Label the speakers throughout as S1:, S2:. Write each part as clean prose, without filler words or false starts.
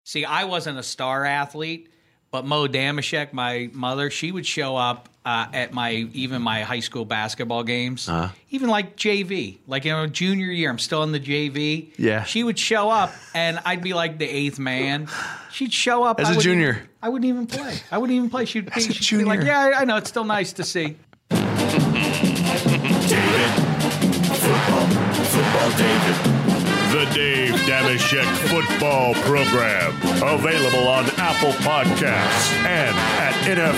S1: See, I wasn't a star athlete, but Mo Damashek, my mother, she would show up at my high school basketball games, even like JV, like junior year. I'm still in the JV.
S2: Yeah,
S1: she would show up, and I'd be like the eighth man. She'd show up
S2: as a junior.
S1: I wouldn't even play. She'd be like, "Yeah, I know. It's still nice to see."
S3: David, football, David. The Dave Damashek Football Program. Available on Apple Podcasts and at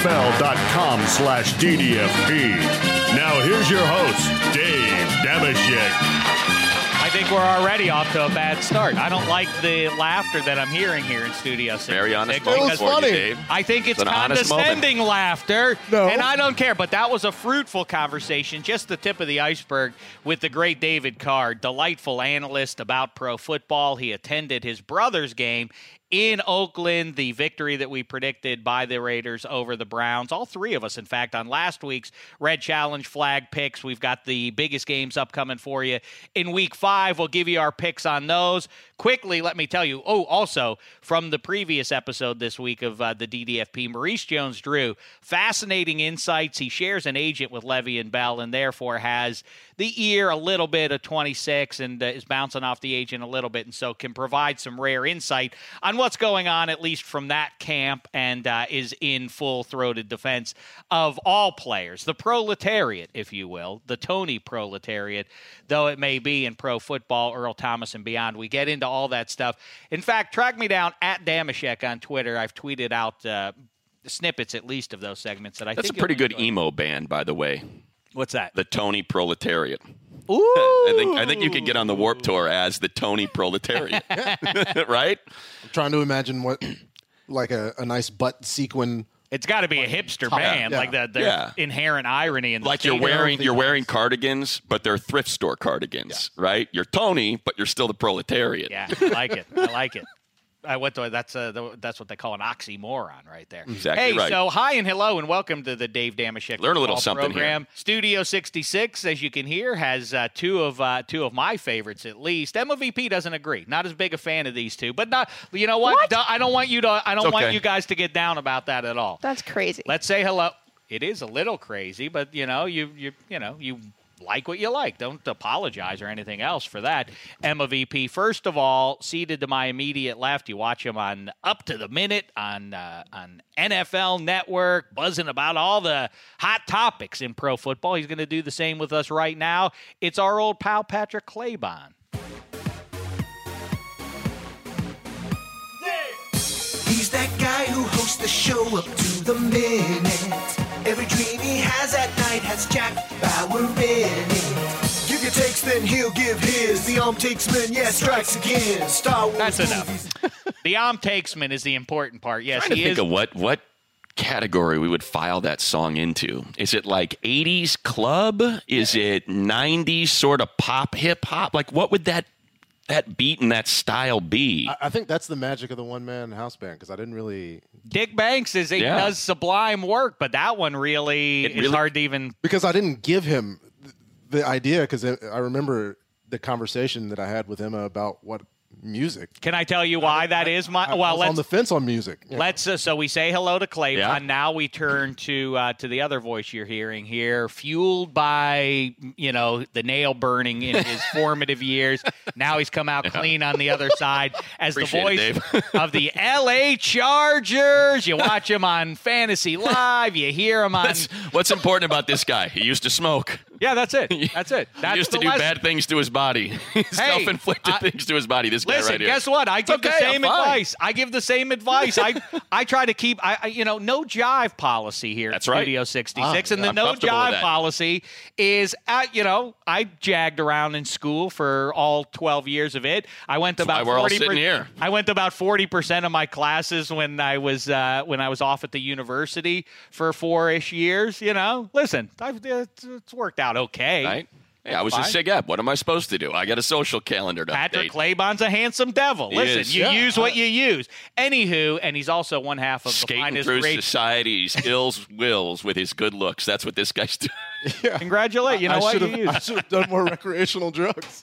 S3: NFL.com/DDFP. Now here's your host, Dave Damashek.
S4: I think we're already off to a bad start. I don't like the laughter that I'm hearing here in Studio 6.
S5: Very honest moment for you, Dave.
S4: I think it's
S5: an
S4: condescending laughter,
S6: No.
S4: and I don't care. But that was a fruitful conversation, just the tip of the iceberg with the great David Carr, delightful analyst about pro football. He attended his brother's game in Oakland, the victory that we predicted by the Raiders over the Browns. All three of us, in fact, on last week's Red Challenge flag picks. We've got the biggest games upcoming for you in Week 5. We'll give you our picks on those. Quickly, let me tell you, also, from the previous episode this week of the DDFP, Maurice Jones-Drew, fascinating insights. He shares an agent with Le'Veon Bell and therefore has the ear a little bit of 26 and is bouncing off the agent a little bit, and so can provide some rare insight on what's going on, at least from that camp, and is in full-throated defense of all players. The proletariat, if you will, the Tony proletariat, though it may be in pro football, Earl Thomas and beyond. We get into all that stuff. In fact, track me down at Damashek on Twitter. I've tweeted out snippets, at least, of those segments that I think
S5: that's a pretty good emo band, by the way.
S4: What's that?
S5: The Tony Proletariat.
S4: Ooh.
S5: I think you could get on the Warped Tour as the Tony Proletariat, right?
S6: I'm trying to imagine what, like a nice butt sequin.
S4: It's got to be a hipster band, like the inherent irony in the
S5: like you're wearing cardigans, but they're thrift store cardigans, right? You're Tony, but you're still the proletariat.
S4: Yeah, I like it. I like it. That's what they call an oxymoron right there.
S5: Exactly right.
S4: So hi and hello and welcome to the Dave Damashek
S5: Learn a little something
S4: program.
S5: here.
S4: Studio 66, as you can hear, has two of my favorites at least. Emma VP doesn't agree. Not as big a fan of these two, but not. You know what? I don't want you you guys to get down about that at all.
S7: That's crazy.
S4: Let's say hello. It is a little crazy, but you like what you like. Don't apologize or anything else for that. Emma VP, first of all, seated to my immediate left. You watch him on Up to the Minute on NFL Network, buzzing about all the hot topics in pro football. He's going to do the same with us right now. It's our old pal, Patrick Claybon.
S8: He's that guy who hosts the show Up to the Minute. Every dream he has at night has Jack Bauer in it. Give your takes, then he'll give his. The takesman, strikes again. Star Wars.
S4: That's enough. The takesman is the important part. Yes,
S5: I'm trying to think of what category we would file that song into. Is it like 80s club? Is it 90s sort of pop, hip hop? Like what would that beat and that style be?
S6: I think that's the magic of the one-man house band, because I didn't really...
S4: Dick Banks does sublime work, but that one really is hard to even...
S6: Because I didn't give him the idea, because I remember the conversation that I had with Emma about what music.
S4: Can I tell you why that is?
S6: I was on the fence on music. Yeah.
S4: Let's so we say hello to Claybon. Yeah. Now we turn to the other voice you're hearing here, fueled by the nail burning in his formative years. Now he's come out clean on the other side as the voice of the LA Chargers. You watch him on Fantasy Live. You hear him on.
S5: What's important about this guy? He used to smoke.
S4: Yeah, that's it. That's it.
S5: He used to do bad things to his body. Self-inflicted things to his body. This guy right here.
S4: Guess what? I give the same advice. I give the same advice. I try to keep no jive policy here at Studio 66, and the no jive policy is I jagged around in school for all 12 years of it. I went about 40%. I went about 40% of my classes when I was off at the university for 4-ish years. Listen, it's worked out okay.
S5: Right. Hey, I was a SIG-Ep. What am I supposed to do? I got a social calendar to
S4: Patrick
S5: update.
S4: Claybon's a handsome devil.
S5: He
S4: Listen,
S5: is.
S4: you
S5: Yeah.
S4: use what you use. Anywho, and he's also one half of the
S5: Skating
S4: finest
S5: through
S4: radio.
S5: society's ills wills with his good looks. That's what this guy's doing.
S4: Congratulate. You know what?
S6: I should have done more recreational drugs.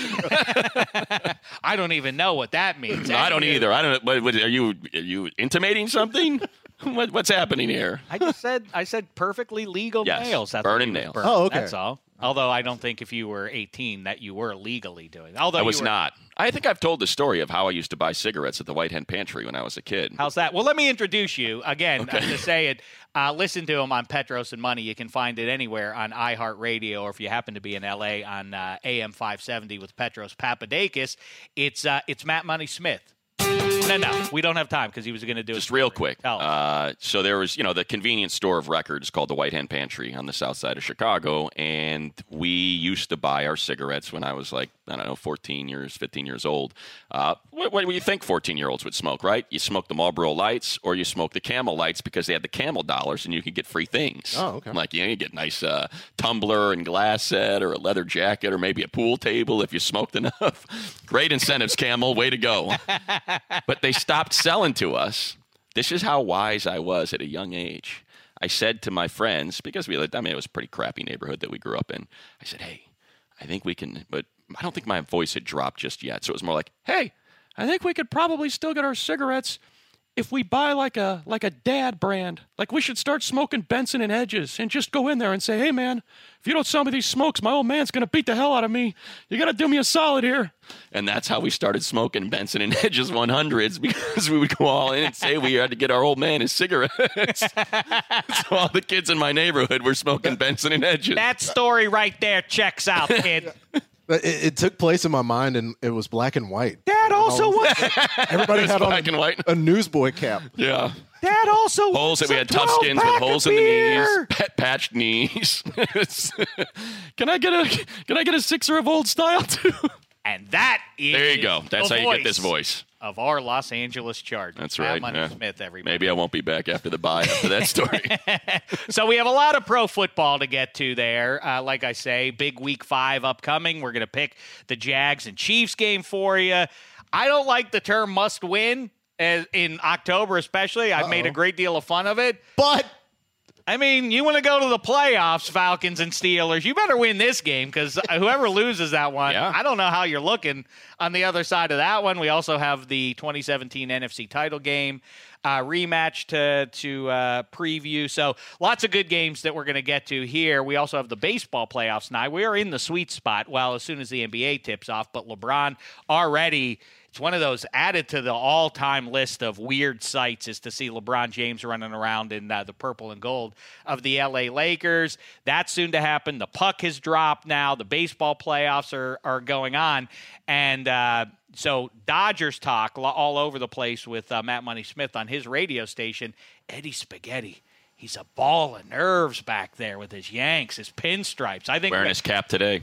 S4: I don't even know what that means.
S5: I don't either. I don't. What, are you intimating something? What's happening here?
S4: I said perfectly legal
S5: Yes,
S4: nails. That's
S5: burning
S4: what you
S5: nails.
S4: burn.
S6: Oh, okay.
S4: That's all. Although I don't think if you were 18 that you were legally doing it. Although
S5: I was
S4: you were,
S5: not. I think I've told the story of how I used to buy cigarettes at the White Hen Pantry when I was a kid.
S4: How's that? Well, let me introduce you again to say it. Listen to him on Petros and Money. You can find it anywhere on iHeartRadio, or if you happen to be in LA on AM 570 with Petros Papadakis. It's Matt Money Smith. No, we don't have time because he was going to do
S5: Just
S4: it.
S5: real quick.
S4: Tell us.
S5: So there was, the convenience store of records called the White Hen Pantry on the south side of Chicago, and we used to buy our cigarettes when I was 15 years old. What do you think 14-year-olds would smoke, right? You smoke the Marlboro Lights or you smoke the Camel Lights because they had the Camel dollars and you could get free things.
S6: Oh, okay.
S5: You get a nice tumbler and glass set or a leather jacket or maybe a pool table if you smoked enough. Great incentives, Camel. Way to go. But they stopped selling to us. This is how wise I was at a young age. I said to my friends, because it was a pretty crappy neighborhood that we grew up in. I said, hey, I think we can, but I don't think my voice had dropped just yet. So it was more like, hey, I think we could probably still get our cigarettes if we buy like a dad brand. Like we should start smoking Benson and Hedges and just go in there and say, hey, man, if you don't sell me these smokes, my old man's going to beat the hell out of me. You got to do me a solid here. And that's how we started smoking Benson and Hedges 100s, because we would go all in and say we had to get our old man his cigarettes. So all the kids in my neighborhood were smoking Benson and Hedges.
S4: That story right there checks out, kid.
S6: It took place in my mind, and it was black and white.
S4: Dad also
S6: Everybody had on
S5: black and white.
S6: a newsboy cap.
S5: Yeah.
S4: Dad also
S5: Holes that we had tough skins with holes in the knees, patched knees. Can I get a sixer of old style too?
S4: And that is
S5: There you go. That's
S4: the
S5: how you get this voice.
S4: of our Los Angeles Chargers.
S5: That's
S4: Matt
S5: right.
S4: Money
S5: Yeah.
S4: Smith, everybody.
S5: Maybe I won't be back after the bye after that story.
S4: So we have a lot of pro football to get to there. Like I say, big week 5 upcoming. We're going to pick the Jags and Chiefs game for you. I don't like the term must win in October especially. I've made a great deal of fun of it.
S6: But
S4: I mean, you want to go to the playoffs, Falcons and Steelers, you better win this game because whoever loses that one,
S5: Yeah.
S4: I don't know how you're looking on the other side of that one. We also have the 2017 NFC title game rematch to preview. So lots of good games that we're going to get to here. We also have the baseball playoffs now. We are in the sweet spot, well, as soon as the NBA tips off, but LeBron already – it's one of those added to the all-time list of weird sights is to see LeBron James running around in the purple and gold of the L.A. Lakers. That's soon to happen. The puck has dropped now. The baseball playoffs are going on. And so Dodgers talk all over the place with Matt Money Smith on his radio station. Eddie Spaghetti. He's a ball of nerves back there with his Yanks, his pinstripes. I think
S5: Wearing his cap today.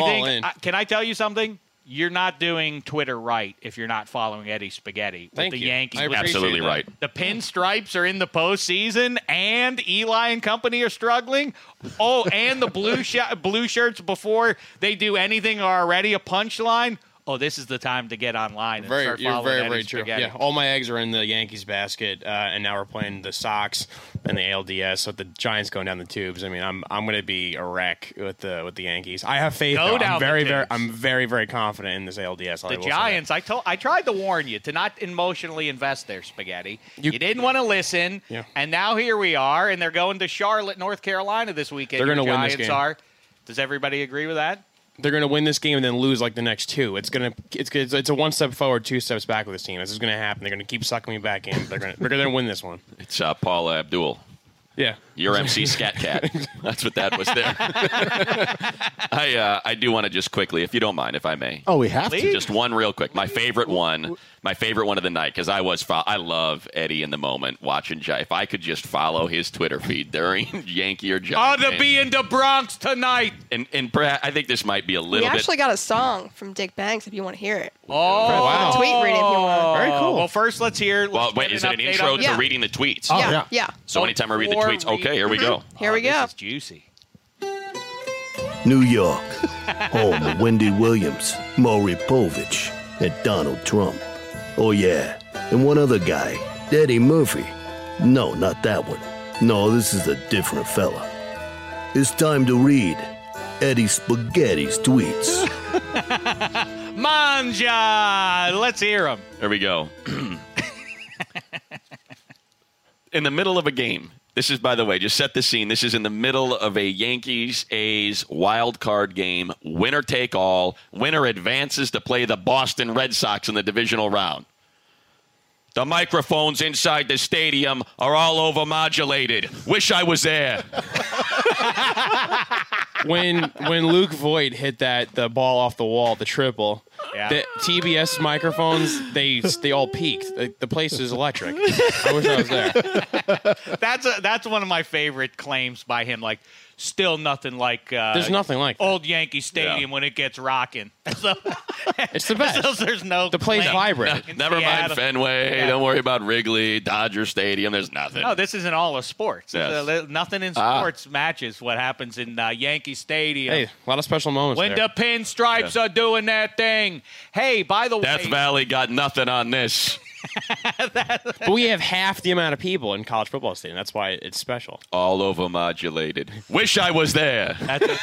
S4: Can I tell you something? You're not doing Twitter right if you're not following Eddie Spaghetti with the Yankees.
S2: I appreciate
S5: Absolutely
S2: that.
S5: right.
S4: The pinstripes are in the postseason, and Eli and company are struggling. Oh, and the blue shirts before they do anything are already a punchline. Oh, this is the time to get online and start
S2: You're
S4: following
S2: very,
S4: Eddie
S2: very true.
S4: Spaghetti.
S2: Yeah, all my eggs are in the Yankees basket, and now we're playing the Sox and the ALDS. So the Giants going down the tubes. I mean, I'm going to be a wreck with the Yankees. I have faith.
S4: Go down the tubes.
S2: I'm very, very confident in this ALDS.
S4: The Giants, I tried to warn you to not emotionally invest there, Spaghetti. You didn't want to listen, and now here we are, and they're going to Charlotte, North Carolina this weekend.
S2: They're going to win this
S4: Giants
S2: game.
S4: are. Does everybody agree with that?
S2: They're going to win this game and then lose like the next two. It's a 1 step forward, 2 steps back with this team. This is going to happen. They're going to keep sucking me back in. They're going to win this one.
S5: It's Paul Abdul.
S2: Yeah.
S5: Your MC Scat Cat. That's what that was there. I do want to just quickly, if you don't mind, if I may.
S6: we have to.
S5: Just one real quick. My favorite one of the night, because I love Eddie in the moment watching. If I could just follow his Twitter feed during Yankee or Giant
S4: To
S5: games.
S4: be in the Bronx tonight.
S5: And perhaps, I think this might be a
S7: We
S5: little bit.
S7: actually got a song from Dick Banks if you want to hear it.
S4: Oh,
S2: wow.
S7: Tweet reading if you want.
S2: Very cool.
S4: Well, first let's hear.
S5: Well,
S4: let's
S5: wait,
S4: get
S5: is it an
S4: update
S5: intro
S4: on
S5: to
S7: Yeah.
S5: reading the tweets?
S7: Yeah.
S5: So anytime I read the tweets, okay, here we go.
S7: Here we go.
S4: This is juicy.
S9: New York, home of Wendy Williams, Maury Povich, and Donald Trump. Oh yeah, and one other guy, Eddie Murphy. No, not that one. No, this is a different fella. It's time to read Eddie Spaghetti's tweets.
S4: Manja! Let's hear him.
S5: There we go. In the middle of a game. This is, by the way, just set the scene. This is in the middle of a Yankees-A's wild card game. Winner take all. Winner advances to play the Boston Red Sox in the divisional round. The microphones inside the stadium are all overmodulated. Wish I was there.
S2: When Luke Voigt hit the ball off the wall, the triple, the TBS microphones, they all peaked. The place is electric. I wish I was there.
S4: That's one of my favorite claims by him. Like, still nothing like
S2: there's nothing like that.
S4: old Yankee Stadium when it gets rocking. So,
S2: it's the best.
S4: So there's no
S2: the place vibrant.
S5: Never mind Fenway.
S4: Yeah.
S5: Don't worry about Wrigley, Dodger Stadium. There's nothing.
S4: No, this isn't all of sports.
S5: Yes.
S4: Nothing in sports matches what happens in Yankee Stadium.
S2: Hey, a lot of special moments
S4: when
S2: there.
S4: the pinstripes are doing their thing. Hey, by the
S5: Death
S4: way,
S5: Valley got nothing on this.
S2: But we have half the amount of people in college football stadium. That's why it's special.
S5: All overmodulated. Wish I was there.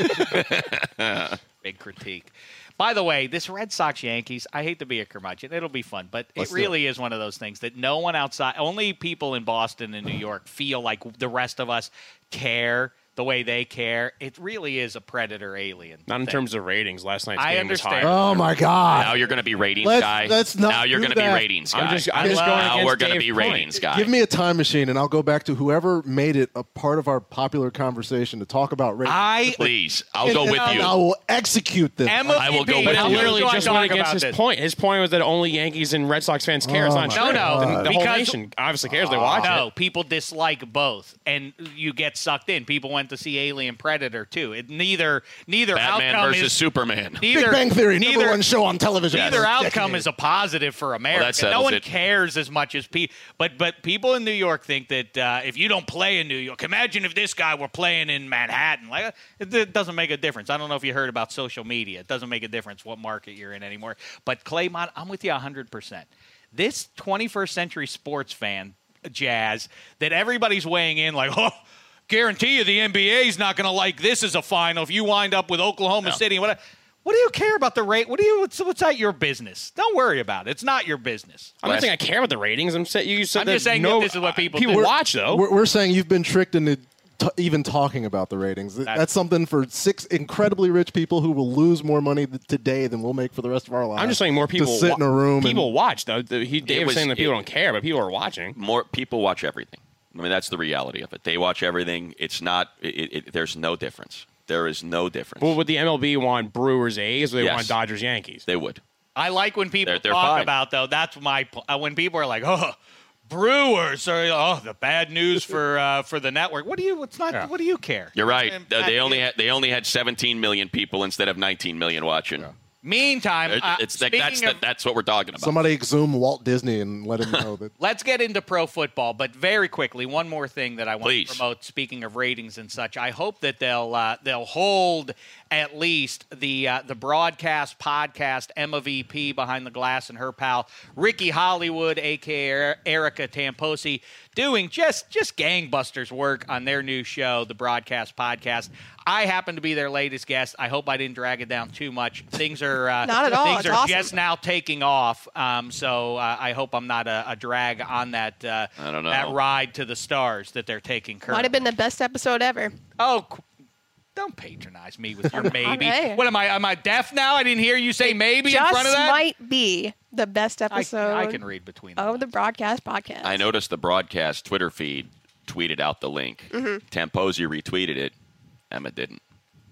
S4: Big critique. By the way, this Red Sox Yankees, I hate to be a curmudgeon. It'll be fun, but it really is one of those things that no one outside, only people in Boston and New York feel like the rest of us care the way they care. It really is a predator alien.
S2: Not in terms of ratings. Last night's
S4: I
S2: game was
S4: understand.
S2: higher.
S6: Oh my God!
S5: Now you're going to be ratings
S6: Let's-
S5: guy.
S6: let's not
S5: now you're
S6: do
S5: going to be
S6: that.
S5: ratings guy.
S2: I'm just going
S5: now
S2: against
S5: we're going to
S2: Dave's
S5: be
S2: point.
S5: ratings guy.
S6: Give me a time machine, and I'll go back to whoever made it a part of our popular conversation to talk about ratings.
S5: Please, I'll go with
S6: And
S5: you.
S6: I will execute them.
S5: I will go
S4: MVP,
S5: with
S2: But
S5: you.
S2: he literally
S4: Let's
S2: just
S4: talk
S2: went against
S4: about
S2: his
S4: this.
S2: point. His point was that only Yankees and Red Sox fans care. It's not
S6: my
S2: true.
S4: No,
S2: The whole
S4: because-
S2: nation obviously cares. They watch
S4: No,
S2: it.
S4: people dislike both, and you get sucked in. People went to see Alien Predator too. Neither
S5: Batman
S4: outcome
S5: versus
S4: is
S5: Superman.
S4: neither,
S6: Big Bang Theory,
S4: neither,
S6: number one show on television.
S4: Neither
S6: for a
S4: outcome
S6: decade.
S4: is a positive for America. No
S5: settles
S4: one
S5: it.
S4: cares as much as people. But people in New York think that if you don't play in New York, imagine if this guy were playing in Manhattan. Like it doesn't make a difference. I don't know if you heard about social media. It doesn't make a difference what market you're in anymore. But Claymont, I'm with you 100%. This 21st century sports fan, Jazz, that everybody's weighing in like, oh, guarantee you the NBA's not going to like this as a final if you wind up with Oklahoma City. What do you care about the rate? What's that your business? Don't worry about it. It's not your business.
S2: I'm not saying I care about the ratings. I'm saying
S4: I'm just saying that this is what people do.
S2: watch though.
S6: We're saying you've been tricked into even talking about the ratings. That's something for 6 incredibly rich people who will lose more money today than we'll make for the rest of our lives.
S2: I'm just saying more people
S6: to sit in a room.
S2: People watch though. Dave was saying that people
S5: it-
S2: don't care, but people are watching.
S5: More people watch everything. I mean, that's the reality of it. They watch everything. It's not. There's no difference. There is no difference.
S2: Well, would the MLB want Brewers A's or they
S5: Yes.
S2: want Dodgers Yankees?
S5: They would.
S4: I like when people
S5: They're
S4: talk
S5: fine.
S4: about, though, that's when people are like, oh, Brewers, or the bad news for the network. What do you care?
S5: You're right. They
S4: I-
S5: only had 17 million people instead of 19 million watching.
S4: Meantime,
S5: It's like
S4: speaking of-
S5: that's what we're talking about.
S6: Somebody exhume Walt Disney and let him know that.
S4: Let's get into pro football, but very quickly, one more thing that I want
S5: Please.
S4: to promote. Speaking of ratings and such, I hope that they'll hold at least the broadcast podcast Emma VP behind the glass and her pal Ricky Hollywood, aka Erica Tamposi, doing just gangbusters work on their new show, the Broadcast Podcast. I happen to be their latest guest. I hope I didn't drag it down too much. Things are
S7: Not at all.
S4: Things
S7: It's
S4: are
S7: awesome.
S4: just now taking off. So I hope I'm not a drag on that.
S5: I don't know.
S4: That ride to the stars that they're taking.
S7: Might
S4: Currently.
S7: have been the best episode ever.
S4: Oh, don't patronize me with your maybe.
S7: Okay.
S4: What am I? Am I deaf now? I didn't hear you say maybe in
S7: Just
S4: front of that.
S7: might be the best episode
S4: I can read between them.
S7: of the Broadcast Podcast.
S5: I noticed the broadcast Twitter feed tweeted out the link. Tamposi retweeted it. Emma didn't.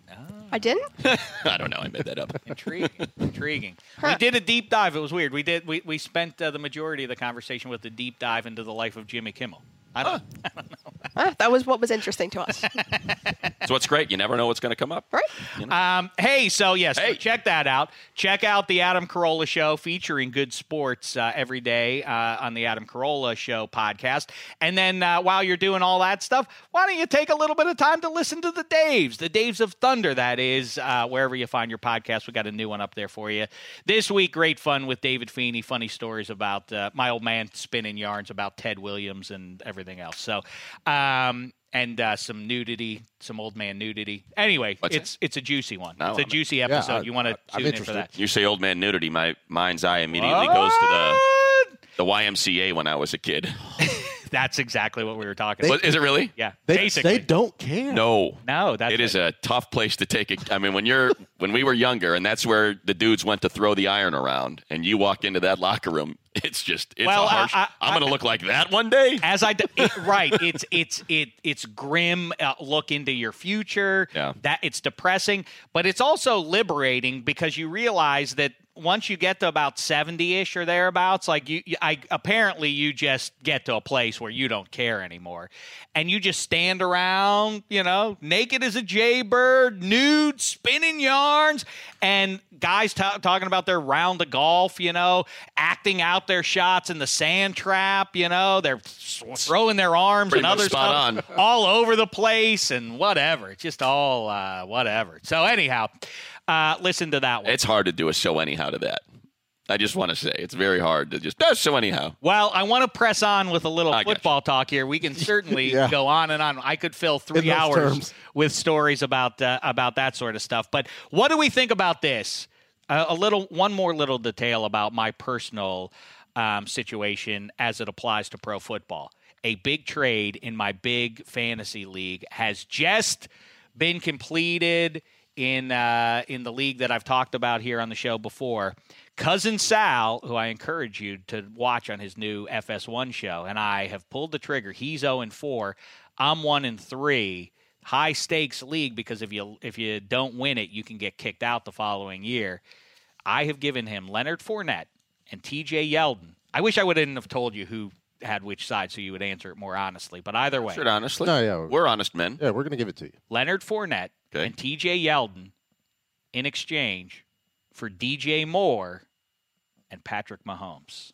S7: I didn't?
S5: I don't know. I made that up.
S4: Intriguing. We did a deep dive. It was weird. We spent the majority of the conversation with a deep dive into the life of Jimmy Kimmel. I don't know.
S7: That was what was interesting to us.
S5: So it's great. You never know what's going to come up.
S7: Right?
S5: You know?
S4: So check that out. Check out the Adam Carolla Show featuring good sports every day on the Adam Carolla Show podcast. And then while you're doing all that stuff, why don't you take a little bit of time to listen to the Daves of Thunder, that is, wherever you find your podcast. We got a new one up there for you. This week, great fun with David Feeney, funny stories about my old man spinning yarns about Ted Williams and everything else. So, and some nudity, some old man nudity. Anyway, it's a juicy one.
S5: No,
S4: it's a juicy episode. You want to tune in for that.
S5: You say old man nudity, my mind's eye immediately goes to the YMCA when I was a kid.
S4: That's exactly what we were talking about.
S5: Is it really?
S4: Yeah.
S6: They don't care.
S5: No,
S4: that's
S5: is a tough place to take it. I mean, when we were younger, and that's where the dudes went to throw the iron around, and you walk into that locker room, it's a harsh. I'm going to look like that one day. It's grim. Look into your future.
S4: Yeah. That it's depressing, but it's also liberating because you realize that once you get to about 70-ish or thereabouts, like apparently you just get to a place where you don't care anymore, and you just stand around, naked as a jaybird, nude, spinning yarns, and guys talking about their round of golf, acting out their shots in the sand trap, they're throwing their arms
S5: Pretty
S4: and
S5: much
S4: other stuff all over the place and whatever. It's just all whatever. So anyhow. Listen to that one.
S5: It's hard to do a show anyhow to that. I just want to say it's very hard to just show anyhow.
S4: Well, I want to press on with a little football talk here. We can certainly go on and on. I could fill 3 hours with stories about that sort of stuff. But what do we think about this? One more little detail about my personal situation as it applies to pro football. A big trade in my big fantasy league has just been completed in the league that I've talked about here on the show before. Cousin Sal, who I encourage you to watch on his new FS1 show, and I have pulled the trigger. He's 0-4. I'm 1-3. High stakes league because if you don't win it, you can get kicked out the following year. I have given him Leonard Fournette and TJ Yeldon. I wish I wouldn't have told you who had which side so you would answer it more honestly. But either way.
S5: Honestly?
S6: No, yeah.
S5: We're honest men.
S6: Yeah, we're going to give it to you.
S4: Leonard Fournette and TJ Yeldon in exchange for DJ Moore and Patrick Mahomes.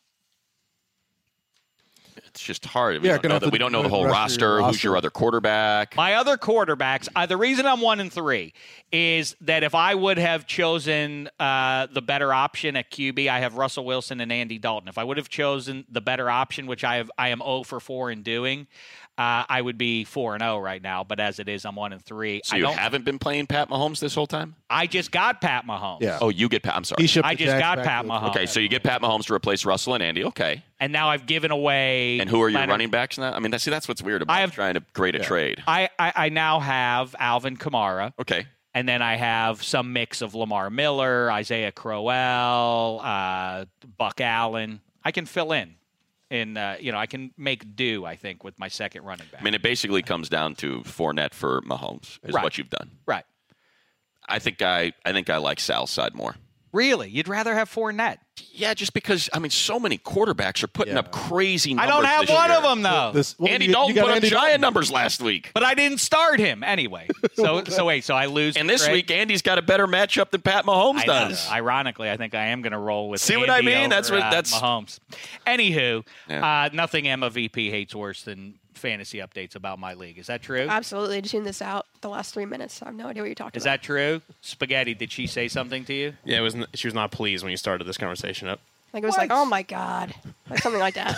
S5: It's just hard. We don't know the whole roster. Who's your other quarterback?
S4: My other quarterbacks, the reason I'm 1-3 is that if I would have chosen the better option at QB, I have Russell Wilson and Andy Dalton. If I would have chosen the better option, which I am 0-4 in doing, I would be 4-0 right now. But as it is, I'm 1-3.
S5: So you haven't been playing Pat Mahomes this whole time?
S4: I just got Pat Mahomes.
S6: Yeah.
S5: Oh, you get Pat. I'm sorry.
S4: I just got Pat Mahomes.
S5: Okay, so you get Pat Mahomes to replace Russell and Andy. Okay.
S4: And now I've given away.
S5: And who are your running backs now? I mean, that's what's weird about trying to create a trade.
S4: I now have Alvin Kamara.
S5: Okay.
S4: And then I have some mix of Lamar Miller, Isaiah Crowell, Buck Allen. I can fill in. I can make do, I think, with my second running back.
S5: I mean, it basically comes down to Fournette for Mahomes is what you've done.
S4: Right.
S5: I think I like Sal's side more.
S4: Really? You'd rather have Fournette?
S5: Yeah, just because, so many quarterbacks are putting up crazy numbers.
S4: I don't have one of them, though.
S5: Andy Dalton put up giant numbers last week.
S4: But I didn't start him anyway. So I lose.
S5: And this week, Andy's got a better matchup than Pat Mahomes does.
S4: Ironically, I think I am going to roll with
S5: See
S4: Andy
S5: what I mean?
S4: That's
S5: Mahomes.
S4: Anywho, nothing Emma VP hates worse than fantasy updates about my league. Is that true?
S7: Absolutely. Just tuned this out the last 3 minutes. I have no idea what you're talking about.
S4: Is that true? Spaghetti, did she say something to you?
S2: Yeah, she was not pleased when you started this conversation up.
S7: Like it was like, oh my God. Like something like that.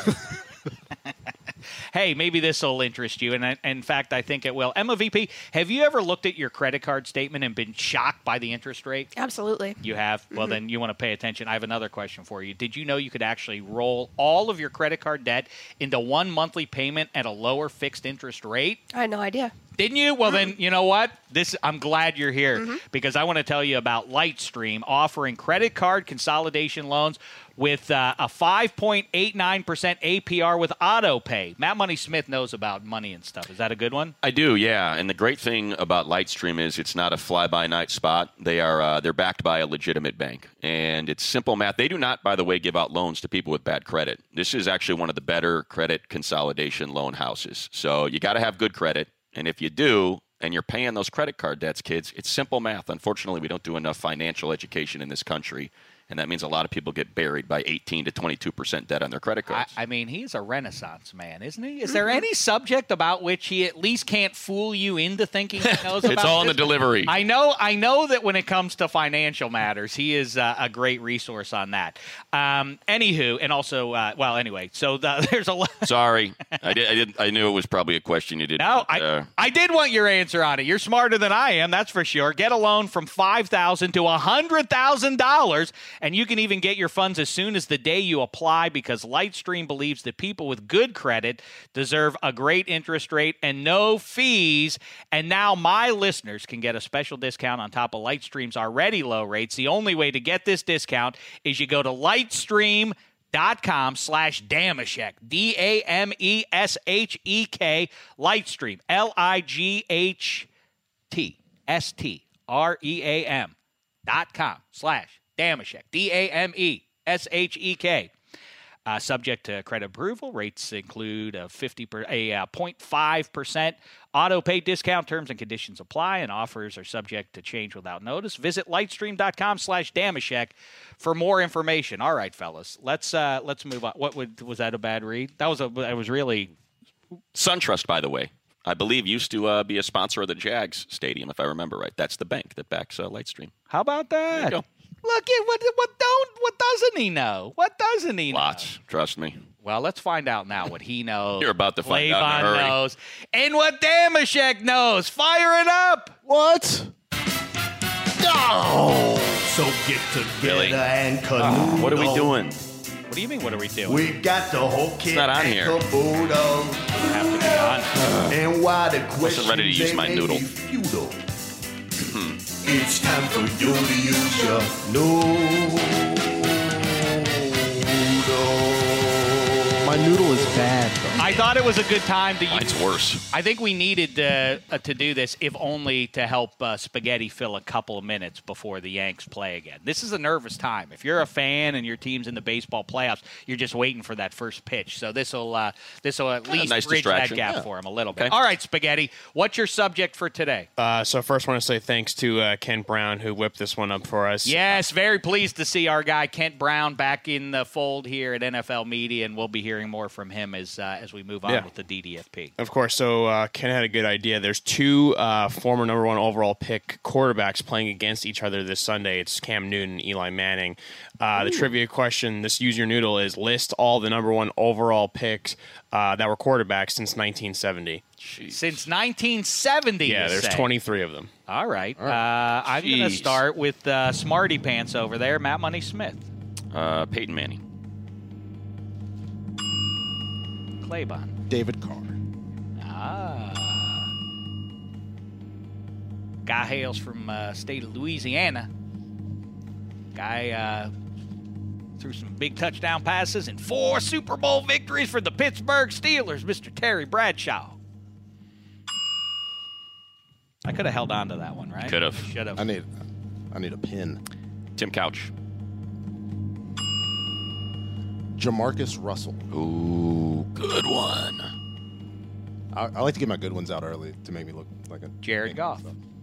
S4: Hey, maybe this will interest you. And in fact, I think it will. Emma VP, have you ever looked at your credit card statement and been shocked by the interest rate?
S7: Absolutely.
S4: You have? Well, then you want to pay attention. I have another question for you. Did you know you could actually roll all of your credit card debt into one monthly payment at a lower fixed interest rate?
S7: I had no idea.
S4: Didn't you? Well, then, you know what? I'm glad you're here because I want to tell you about Lightstream offering credit card consolidation loans with a 5.89% APR with auto pay. Matt Money Smith knows about money and stuff. Is that a good one?
S5: I do, yeah. And the great thing about Lightstream is it's not a fly-by-night spot. They're backed by a legitimate bank. And it's simple math. They do not, by the way, give out loans to people with bad credit. This is actually one of the better credit consolidation loan houses. So you got to have good credit. And if you do, and you're paying those credit card debts, kids, it's simple math. Unfortunately, we don't do enough financial education in this country. And that means a lot of people get buried by 18 to 22% debt on their credit cards.
S4: I mean, he's a Renaissance man, isn't he? Is there any subject about which he at least can't fool you into thinking he knows about?
S5: It's all in the delivery.
S4: I know that when it comes to financial matters, he is a great resource on that. Anywho, and also, anyway, so there's a lot.
S5: Sorry, I knew it was probably a question you didn't.
S4: No, I did want your answer on it. You're smarter than I am, that's for sure. Get a loan from $5,000 to $100,000. And you can even get your funds as soon as the day you apply because Lightstream believes that people with good credit deserve a great interest rate and no fees. And now my listeners can get a special discount on top of Lightstream's already low rates. The only way to get this discount is you go to Lightstream.com/Dameshek, DAMESHEK, Lightstream, LIGHTSTREAM.com/Dameshek, DAMESHEK. Subject to credit approval, rates include a 0.5% auto pay discount. Terms and conditions apply, and offers are subject to change without notice. Visit Lightstream.com/Dameshek for more information. All right, fellas, let's move on. Was that a bad read? That was really
S5: SunTrust, by the way. I believe used to be a sponsor of the Jags Stadium, if I remember right. That's the bank that backs Lightstream.
S4: How about that?
S5: There you go.
S4: Look at what doesn't he know? What doesn't he know?
S5: Lots, trust me.
S4: Well, let's find out now what he knows.
S5: You're about to find out in a hurry.
S4: Knows, and what Dameshek knows. Fire it up!
S6: What?
S9: Oh, so get together and canoodle.
S5: What are we doing?
S4: What do you mean, what are we doing?
S9: We got the whole kit.
S5: It's not on here.
S4: Have to be on.
S9: And why the question
S5: wasn't ready to use my noodle.
S9: It's time for you to use your noodle.
S6: My noodle is bad, though.
S4: I thought it was a good time to use.
S5: Mine's worse.
S4: I think we needed to do this, if only to help Spaghetti fill a couple of minutes before the Yanks play again. This is a nervous time. If you're a fan and your team's in the baseball playoffs, you're just waiting for that first pitch. So this will at least
S5: nice
S4: bridge that
S5: distraction.
S4: gap for him a little bit.
S5: Okay.
S4: All right, Spaghetti, what's your subject for today?
S2: So first I want to say thanks to Kent Brown, who whipped this one up for us.
S4: Yes, very pleased to see our guy Kent Brown back in the fold here at NFL Media, and we'll be hearing more from him as we move on with the DDFP.
S2: Of course. So Ken had a good idea. There's two former number one overall pick quarterbacks playing against each other this Sunday. It's Cam Newton and Eli Manning. The trivia question, this Use Your Noodle, is list all the number one overall picks that were quarterbacks since 1970.
S5: Jeez.
S4: Since 1970,
S2: yeah, there's 23 of them.
S4: All right. I'm going to start with Smarty Pants over there, Matt Money Smith.
S5: Peyton Manning.
S4: Claybon.
S6: David Carr.
S4: Guy hails from state of Louisiana. Guy threw some big touchdown passes and 4 Super Bowl victories for the Pittsburgh Steelers, Mr. Terry Bradshaw. I could have held on to that one, right?
S5: Could have.
S4: Should have.
S6: I need a pin.
S5: Tim Couch.
S6: Jamarcus Russell.
S5: Ooh, good one.
S6: I like to get my good ones out early to make me look like a
S4: Jared Goff.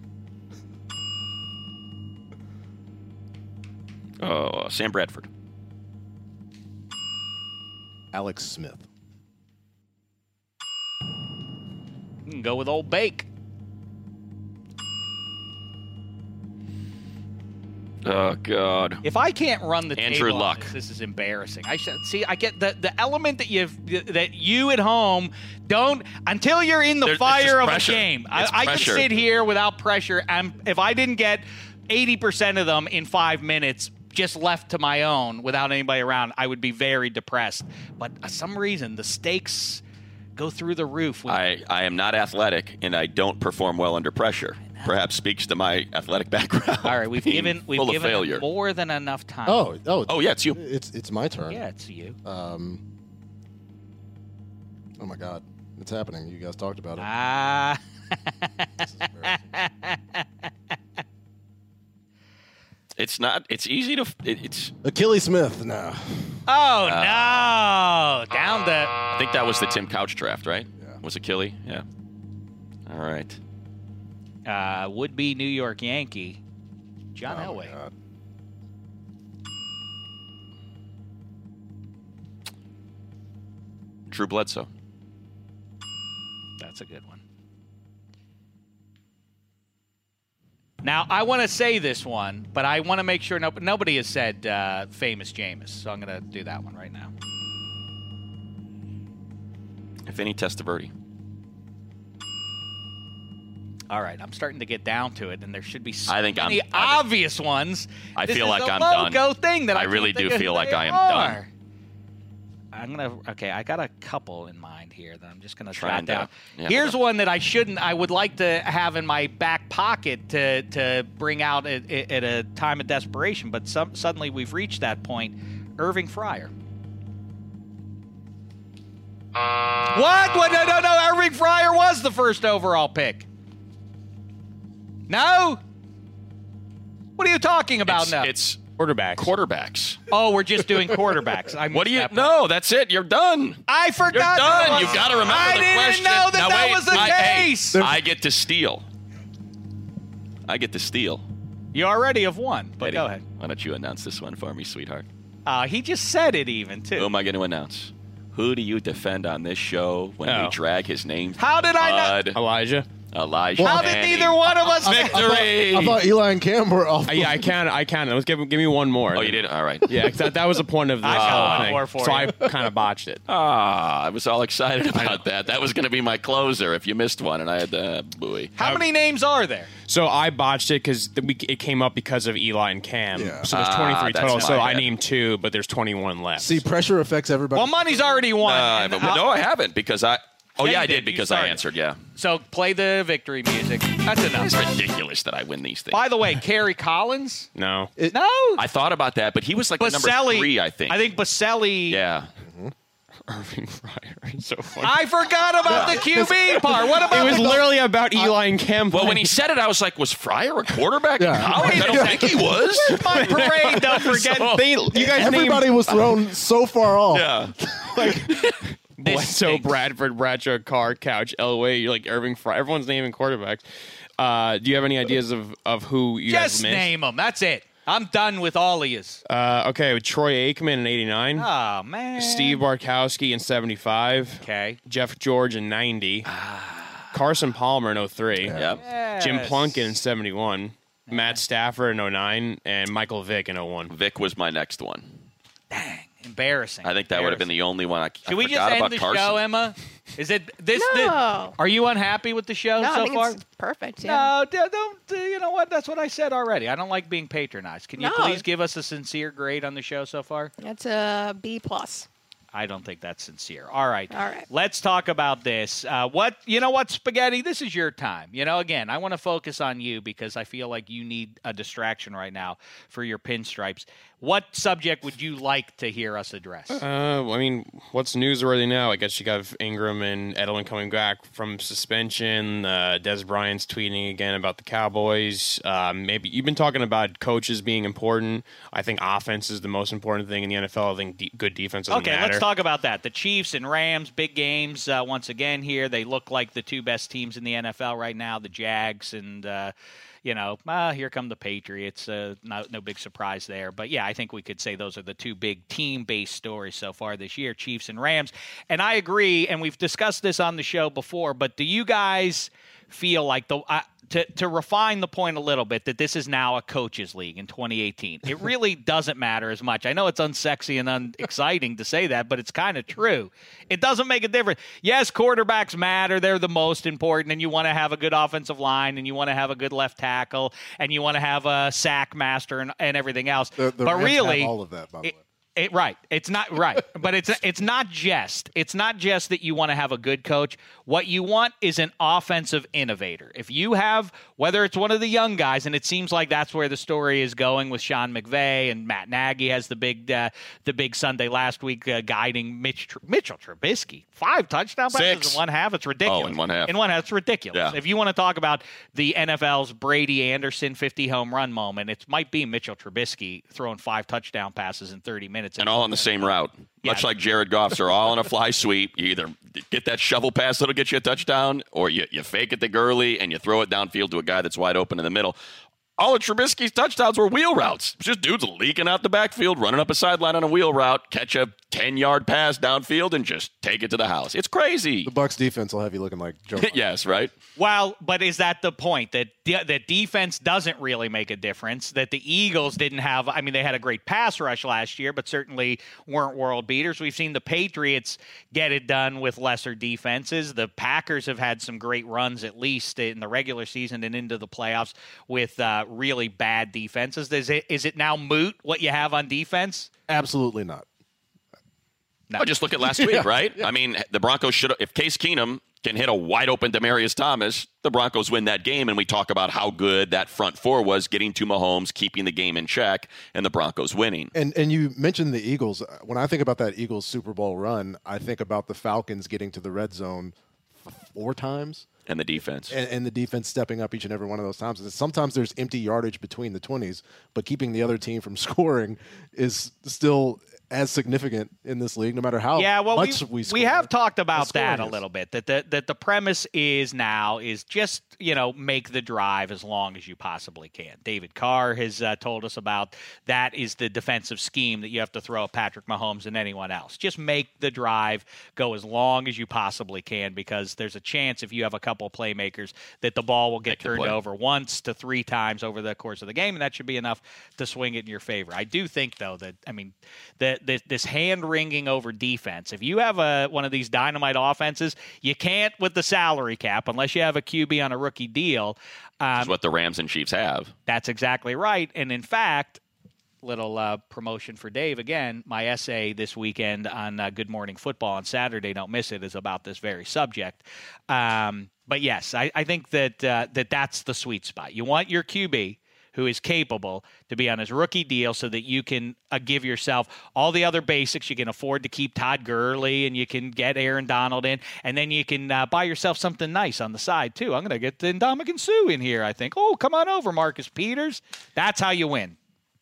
S5: Sam Bradford.
S6: Alex Smith.
S4: You can go with old Bake.
S5: Oh, God.
S4: If I can't run the
S5: Andrew
S4: table on
S5: Luck.
S4: this is embarrassing. I get the element that you at home don't until you're in the fire of
S5: pressure.
S4: a game.
S5: It's
S4: I can
S5: pressure.
S4: sit here without pressure. If I didn't get 80% of them in 5 minutes, just left to my own without anybody around, I would be very depressed. But for some reason, the stakes go through the roof.
S5: I am not athletic, and I don't perform well under pressure. Perhaps speaks to my athletic background.
S4: All right, we've given
S5: failure.
S4: more than enough time.
S5: Oh, yeah, it's you.
S6: It's my turn.
S4: Yeah, it's you.
S6: Oh my God, it's happening. You guys talked about it. This is embarrassing.
S5: It's not. It's easy to. It's.
S6: Achilles Smith. No.
S4: Oh no! Down the.
S5: I think that was the Tim Couch draft, right?
S6: Yeah.
S5: Was Achilles? Yeah. All right.
S4: Would-be New York Yankee, John
S6: Oh, my
S4: Elway.
S6: God.
S5: Drew Bledsoe.
S4: That's a good one. Now, I want to say this one, but I want to make sure nobody has said famous Jameis, so I'm going to do that one right now.
S5: Vinny Testaverde.
S4: All right, I'm starting to get down to it, and there should be so
S5: I think
S4: many obvious ones.
S5: I
S4: This
S5: feel
S4: is
S5: like
S4: a
S5: I'm
S4: logo
S5: done.
S4: thing that I
S5: really
S4: can't
S5: do
S4: think of
S5: feel
S4: who
S5: like
S4: they
S5: I am
S4: are.
S5: done.
S4: I got a couple in mind here that I'm just gonna
S5: Try
S4: jot
S5: and
S4: down.
S5: yeah,
S4: Here's
S5: hold
S4: one that I would like to have in my back pocket to bring out at a time of desperation, but suddenly we've reached that point. Irving Fryer. What? No. Irving Fryer was the first overall pick. No? What are you talking about now?
S5: It's
S2: Quarterbacks.
S5: quarterbacks.
S4: Oh, we're just doing quarterbacks.
S5: What do you? No, that's it. You're done.
S4: I forgot.
S5: You're
S4: that
S5: done.
S4: was-
S5: You've got to remember
S4: I
S5: the
S4: didn't
S5: question.
S4: know that
S5: Now,
S4: that
S5: wait,
S4: was the case.
S5: I get to steal. I get to steal.
S4: You already have won, but
S5: Eddie,
S4: go ahead.
S5: Why don't you announce this one for me, sweetheart?
S4: He just said it even, too.
S5: Who am I going to announce? Who do you defend on this show when we drag his name?
S4: How did I not?
S2: Elijah.
S5: Elijah.
S4: How did neither one of us
S5: Victory!
S6: I thought Eli and Cam were off.
S2: Yeah, I counted. Let's give me one more.
S5: Oh, you did? All right.
S2: Yeah, 'cause that was the point of this
S4: I got
S2: whole
S4: one
S2: thing.
S4: more for
S2: so
S4: you.
S2: I kind of botched it.
S5: I was all excited about that. That was going to be my closer if you missed one, and I had the buoy.
S4: How many names are there?
S2: So I botched it because it came up because of Eli and Cam.
S6: Yeah.
S2: So there's 23
S5: that's
S2: total.
S5: my
S2: So I
S5: bad.
S2: named 2, but there's 21 left.
S6: See, pressure affects everybody.
S4: Well, money's already won. and
S5: No, I haven't because I. Oh,
S4: Yeah,
S5: yeah,
S4: you
S5: I
S4: did.
S5: did
S4: You
S5: because I
S4: started.
S5: answered, yeah.
S4: So play the victory music. That's enough.
S5: It's ridiculous that I win these things.
S4: By the way, Kerry Collins?
S2: No.
S4: No.
S5: I thought about that, but he was like the number
S4: Baselli,
S5: 3, I think.
S4: I think Baselli.
S5: Yeah.
S2: Irving Fryer. It's so funny.
S4: I forgot about the QB part. What about
S2: It was
S4: the
S2: literally about Eli and Cam.
S5: Well, when he said it, I was like, was Fryer a quarterback
S6: Yeah.
S5: in college? I don't think he was.
S4: my parade? Don't forget.
S2: you guys
S6: Everybody was thrown so far off.
S5: Yeah.
S2: Bledsoe,
S4: stinks.
S2: Bradford, Bradshaw, Carr, Couch, Elway. You're like Irving Fryer. Everyone's naming quarterbacks. Do you have any ideas of who you guys
S4: Just
S2: missed?
S4: name them. That's it. I'm done with all of yous.
S2: Okay, with Troy Aikman in 89.
S4: Oh, man.
S2: Steve Bartkowski in 75.
S4: Okay.
S2: Jeff George in 90. Carson Palmer in 03.
S5: Yep.
S2: Jim Plunkett in 71. Matt Stafford in 09. And Michael Vick in 01.
S5: Vic was my next one.
S4: Dang. Embarrassing.
S5: I think that would have been the only one. I
S4: Should we just
S5: forgot
S4: end
S5: about
S4: the
S5: Carson.
S4: show, Emma? Is it this?
S7: No.
S4: Are you unhappy with the show
S7: No, I
S4: so
S7: think
S4: far?
S7: it's perfect. Yeah.
S4: No, don't. You know what? That's what I said already. I don't like being patronized. Can you
S7: No.
S4: please give us a sincere grade on the show so far?
S7: That's a B+.
S4: I don't think that's sincere. All right.
S7: All right.
S4: Let's talk about this. What, Spaghetti? This is your time. Again, I want to focus on you because I feel like you need a distraction right now for your pinstripes. What subject would you like to hear us address?
S2: I mean, what's newsworthy now? I guess you got Ingram and Edelman coming back from suspension. Des Bryant's tweeting again about the Cowboys. Maybe you've been talking about coaches being important. I think offense is the most important thing in the NFL. I think good defense doesn't matter.
S4: Let's talk about that. The Chiefs and Rams, big games once again here. They look like the two best teams in the NFL right now, the Jags and here come the Patriots. No big surprise there. But, yeah, I think we could say those are the two big team-based stories so far this year, Chiefs and Rams. And I agree, and we've discussed this on the show before, but do you guys feel like to refine the point a little bit, that this is now a coaches league in 2018. It really doesn't matter as much. I know it's unsexy and unexciting to say that, but it's kind of true. It doesn't make a difference. Yes, quarterbacks matter. They're the most important, and you want to have a good offensive line, and you want to have a good left tackle, and you want to have a sack master and everything else.
S6: The
S4: but
S6: Rams
S4: really,
S6: have all of that, by the way.
S4: Right. It's not right. But it's not just that you want to have a good coach. What you want is an offensive innovator. If you have, whether it's one of the young guys, and it seems like that's where the story is going with Sean McVay, and Matt Nagy has the big Sunday last week guiding Mitchell Trubisky. 5 touchdown passes in 1 half. It's ridiculous.
S5: Oh, in 1 half.
S4: In 1 half, it's ridiculous.
S5: Yeah.
S4: If you want to talk about the NFL's Brady Anderson 50 home run moment, it might be Mitchell Trubisky throwing 5 touchdown passes in 30 minutes.
S5: And all on the same route. Much like Jared Goff's are all on a fly sweep. You either get that shovel pass that'll get you a touchdown, or you fake it to Gurley and you throw it downfield to a guy that's wide open in the middle. All of Trubisky's touchdowns were wheel routes. Just dudes leaking out the backfield, running up a sideline on a wheel route, catch a 10-yard pass downfield, and just take it to the house. It's crazy.
S6: The Bucs defense will have you looking like Joe.
S5: Yes, right?
S4: Well, but is that the point, that defense doesn't really make a difference, that the Eagles didn't have – I mean, they had a great pass rush last year, but certainly weren't world beaters. We've seen the Patriots get it done with lesser defenses. The Packers have had some great runs, at least in the regular season and into the playoffs, with really bad defenses. Is it now moot what you have on defense?
S6: Absolutely not.
S4: No.
S5: Oh, just look at last week, right? Yeah. I mean, the Broncos should – if Case Keenum can hit a wide-open Demaryius Thomas, the Broncos win that game, and we talk about how good that front four was getting to Mahomes, keeping the game in check, and the Broncos winning.
S6: And you mentioned the Eagles. When I think about that Eagles Super Bowl run, I think about the Falcons getting to the red zone 4 times.
S5: And the defense.
S6: And the defense stepping up each and every one of those times. And sometimes there's empty yardage between the 20s, but keeping the other team from scoring is still as significant in this league, no matter how much we score.
S4: We have talked about that a little bit, that the premise is just, make the drive as long as you possibly can. David Carr has told us about that is the defensive scheme that you have to throw at Patrick Mahomes and anyone else. Just make the drive go as long as you possibly can, because there's a chance if you have a couple of playmakers that the ball will get turned over 1 to 3 times over the course of the game, and that should be enough to swing it in your favor. I do think, though, that this hand-wringing over defense, if you have one of these dynamite offenses, you can't with the salary cap, unless you have a QB on a rookie deal.
S5: Which is what the Rams and Chiefs have.
S4: That's exactly right. And in fact, little promotion for Dave again, my essay this weekend on Good Morning Football on Saturday, don't miss it, is about this very subject. But yes, I think that that's the sweet spot. You want your QB who is capable to be on his rookie deal so that you can give yourself all the other basics. You can afford to keep Todd Gurley, and you can get Aaron Donald in, and then you can buy yourself something nice on the side, too. I'm going to get Ndamukong Suh in here, I think. Oh, come on over, Marcus Peters. That's how you win.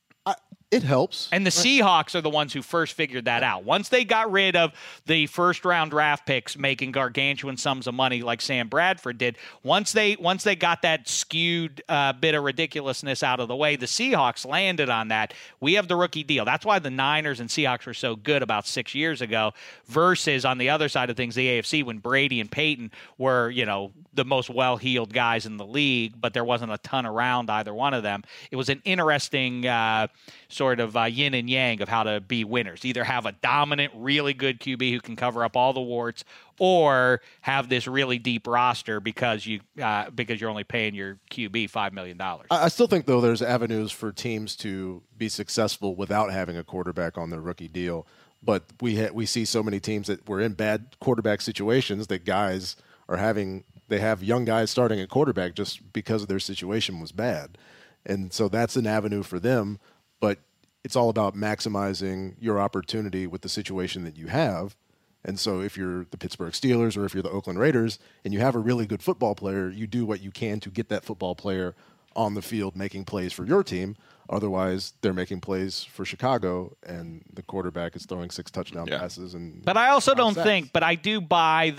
S6: It helps.
S4: And the Seahawks are the ones who first figured that out. Once they got rid of the first-round draft picks making gargantuan sums of money like Sam Bradford did, once they got that skewed bit of ridiculousness out of the way, the Seahawks landed on that. We have the rookie deal. That's why the Niners and Seahawks were so good about 6 years ago versus on the other side of things, the AFC, when Brady and Peyton were, the most well-heeled guys in the league, but there wasn't a ton around either one of them. It was an interesting sort of yin and yang of how to be winners. Either have a dominant, really good QB who can cover up all the warts, or have this really deep roster because you're only paying your QB $5 million.
S6: I still think, though, there's avenues for teams to be successful without having a quarterback on their rookie deal. But we see so many teams that were in bad quarterback situations that guys are having. They have young guys starting at quarterback just because their situation was bad. And so that's an avenue for them. But it's all about maximizing your opportunity with the situation that you have. And so if you're the Pittsburgh Steelers or if you're the Oakland Raiders and you have a really good football player, you do what you can to get that football player on the field making plays for your team. Otherwise, they're making plays for Chicago, and the quarterback is throwing 6 touchdown passes.
S4: But I also don't think. But I do buy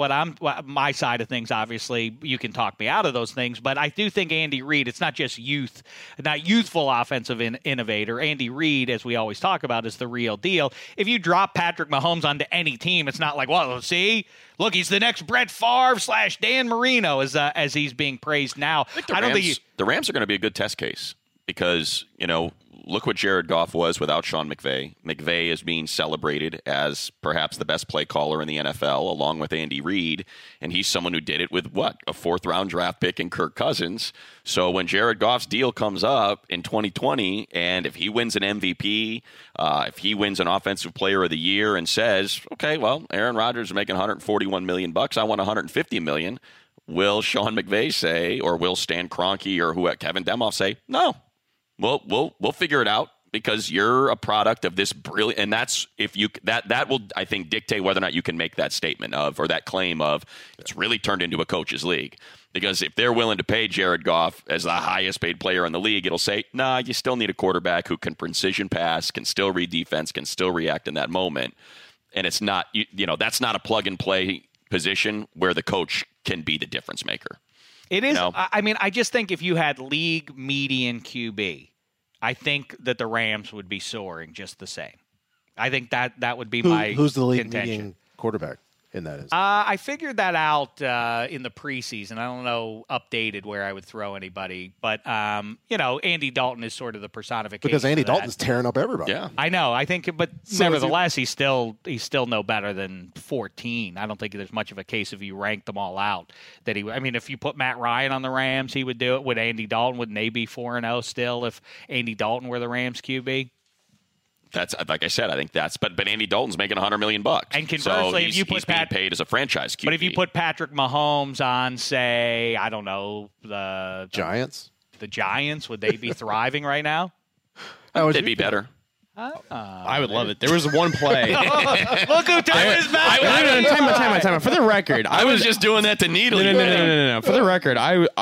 S4: my side of things. Obviously, you can talk me out of those things. But I do think Andy Reid. It's not just not youthful offensive innovator. Andy Reid, as we always talk about, is the real deal. If you drop Patrick Mahomes onto any team, it's not like, well, see, look, he's the next Brett Favre / Dan Marino, as he's being praised now.
S5: The Rams are going to be a good test case. Because, look what Jared Goff was without Sean McVay. McVay is being celebrated as perhaps the best play caller in the NFL, along with Andy Reid, and he's someone who did it with what? A 4th-round draft pick in Kirk Cousins. So when Jared Goff's deal comes up in 2020, and if he wins an MVP, if he wins an Offensive Player of the Year and says, okay, well, Aaron Rodgers is making $141 million, I want $150 million, will Sean McVay say, or will Stan Kroenke or Kevin Demoff say, no, we'll figure it out because you're a product of this brilliant, and that's if you that will, I think, dictate whether or not you can make that statement of, or that claim of, it's really turned into a coach's league. Because if they're willing to pay Jared Goff as the highest paid player in the league, it'll say, nah, you still need a quarterback who can precision pass, can still read defense, can still react in that moment. And it's not, that's not a plug and play position where the coach can be the difference maker.
S4: It is. I mean, I just think if you had league median QB, I think that the Rams would be soaring just the same. I think that would be my
S6: Who's the league
S4: contention.
S6: median quarterback in that is?
S4: I figured that out in the preseason. I don't know updated where I would throw anybody, but Andy Dalton is sort of the personification.
S6: Because Andy
S4: of that.
S6: Dalton's tearing up everybody.
S5: Yeah,
S4: I know. I think, but nevertheless, he's still no better than 14. I don't think there's much of a case if you rank them all out that he. I mean, if you put Matt Ryan on the Rams, he would do it. Would Andy Dalton? Wouldn't they be 4-0 still if Andy Dalton were the Rams QB?
S5: That's, like I said, I think that's, but Andy Dalton's making $100 million.
S4: And conversely,
S5: so
S4: if you put
S5: he's being paid as a franchise QB.
S4: But if you put Patrick Mahomes on, say, I don't know, the
S6: Giants,
S4: would they be thriving right now?
S5: They'd be better.
S2: I would love it. There was one play.
S4: Look who turned his back.
S2: Time out. For the record,
S5: I was just doing that to needle you.
S2: No. For the record,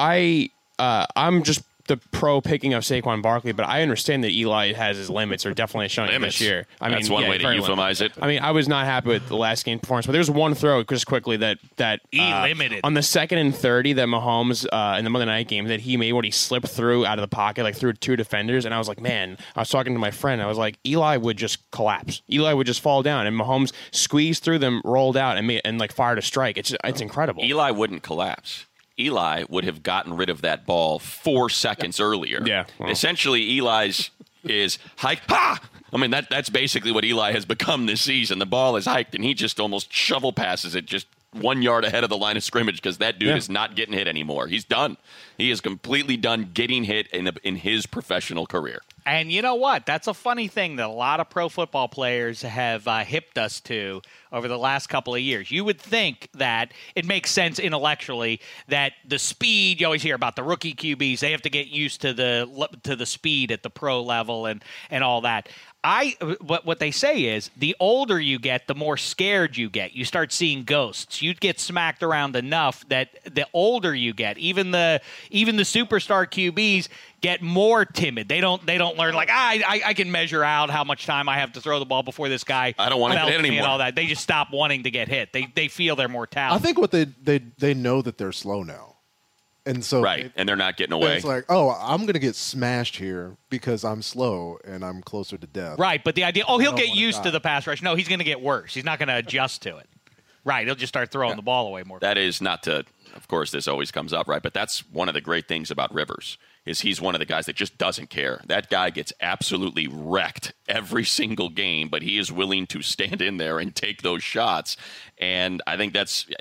S2: I'm just the pro picking of Saquon Barkley, but I understand that Eli has his limits, or definitely showing him this year.
S5: That's one way to euphemize it.
S2: I mean, I was not happy with the last game performance, but there's one throw just quickly that
S4: limited
S2: on the 2nd and 30 that Mahomes in the Monday night game that he made when he slipped through out of the pocket, like through 2 defenders, and I was like, man, I was talking to my friend, I was like, Eli would just collapse. Eli would just fall down, and Mahomes squeezed through them, rolled out, and fired a strike. It's incredible.
S5: Eli wouldn't collapse. Eli would have gotten rid of that ball 4 seconds earlier.
S2: Yeah. Well.
S5: Essentially, Eli's is hike. Ha! I mean, that's basically what Eli has become this season. The ball is hiked, and he just almost shovel passes it just 1 yard ahead of the line of scrimmage because that dude is not getting hit anymore. He's done. He is completely done getting hit in his professional career.
S4: And you know what? That's a funny thing that a lot of pro football players have hipped us to over the last couple of years. You would think that it makes sense intellectually that the speed, you always hear about the rookie QBs, they have to get used to the speed at the pro level and all that. What they say is the older you get, the more scared you get. You start seeing ghosts. You get smacked around enough that the older you get, even the superstar QBs get more timid. They don't learn like I can measure out how much time I have to throw the ball before this guy.
S5: I don't want to get hit anymore.
S4: And all that. They just stop wanting to get hit. They feel their mortality.
S6: I think what they know that they're slow now. And so
S5: and they're not getting away.
S6: It's like, oh, I'm going to get smashed here because I'm slow and I'm closer to death.
S4: Right, but the idea, he'll get used to the pass rush. No, he's going to get worse. He's not going to adjust to it. Right, he'll just start throwing the ball away more.
S5: That is not to, of course, this always comes up, right? But that's one of the great things about Rivers is he's one of the guys that just doesn't care. That guy gets absolutely wrecked every single game, but he is willing to stand in there and take those shots. And I think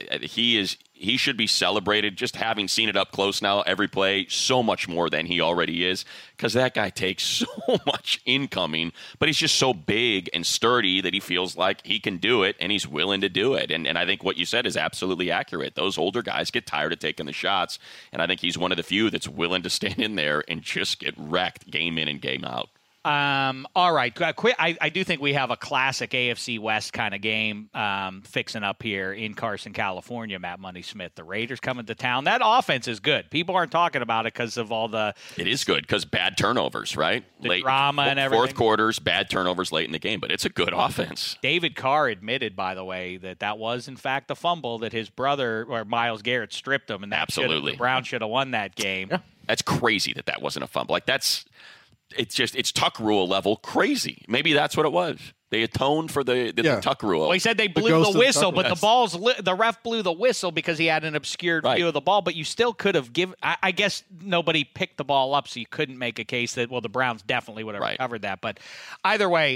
S5: he should be celebrated just having seen it up close now every play so much more than he already is because that guy takes so much incoming, but he's just so big and sturdy that he feels like he can do it and he's willing to do it. And I think what you said is absolutely accurate. Those older guys get tired of taking the shots, and I think he's one of the few that's willing to stand in there and just get wrecked game in and game out.
S4: All right. I do think we have a classic AFC West kind of game fixing up here in Carson, California, Matt Money Smith. The Raiders coming to town. That offense is good. People aren't talking about it because of all the...
S5: It is good because bad turnovers, right?
S4: The drama and everything.
S5: Fourth quarters, bad turnovers late in the game, but it's a good offense.
S4: David Carr admitted, by the way, that was, in fact, the fumble that his brother, or Myles Garrett, stripped him. And that
S5: absolutely.
S4: The Browns should have won that game.
S5: Yeah. That's crazy that wasn't a fumble. Like, that's... it's Tuck rule level crazy. Maybe that's what it was. They atoned for the Tuck rule.
S4: Well, he said they blew the whistle, but the ref blew the whistle because he had an obscured view of the ball. But you still could have given. I guess nobody picked the ball up, so you couldn't make a case that the Browns definitely would have recovered that. But either way,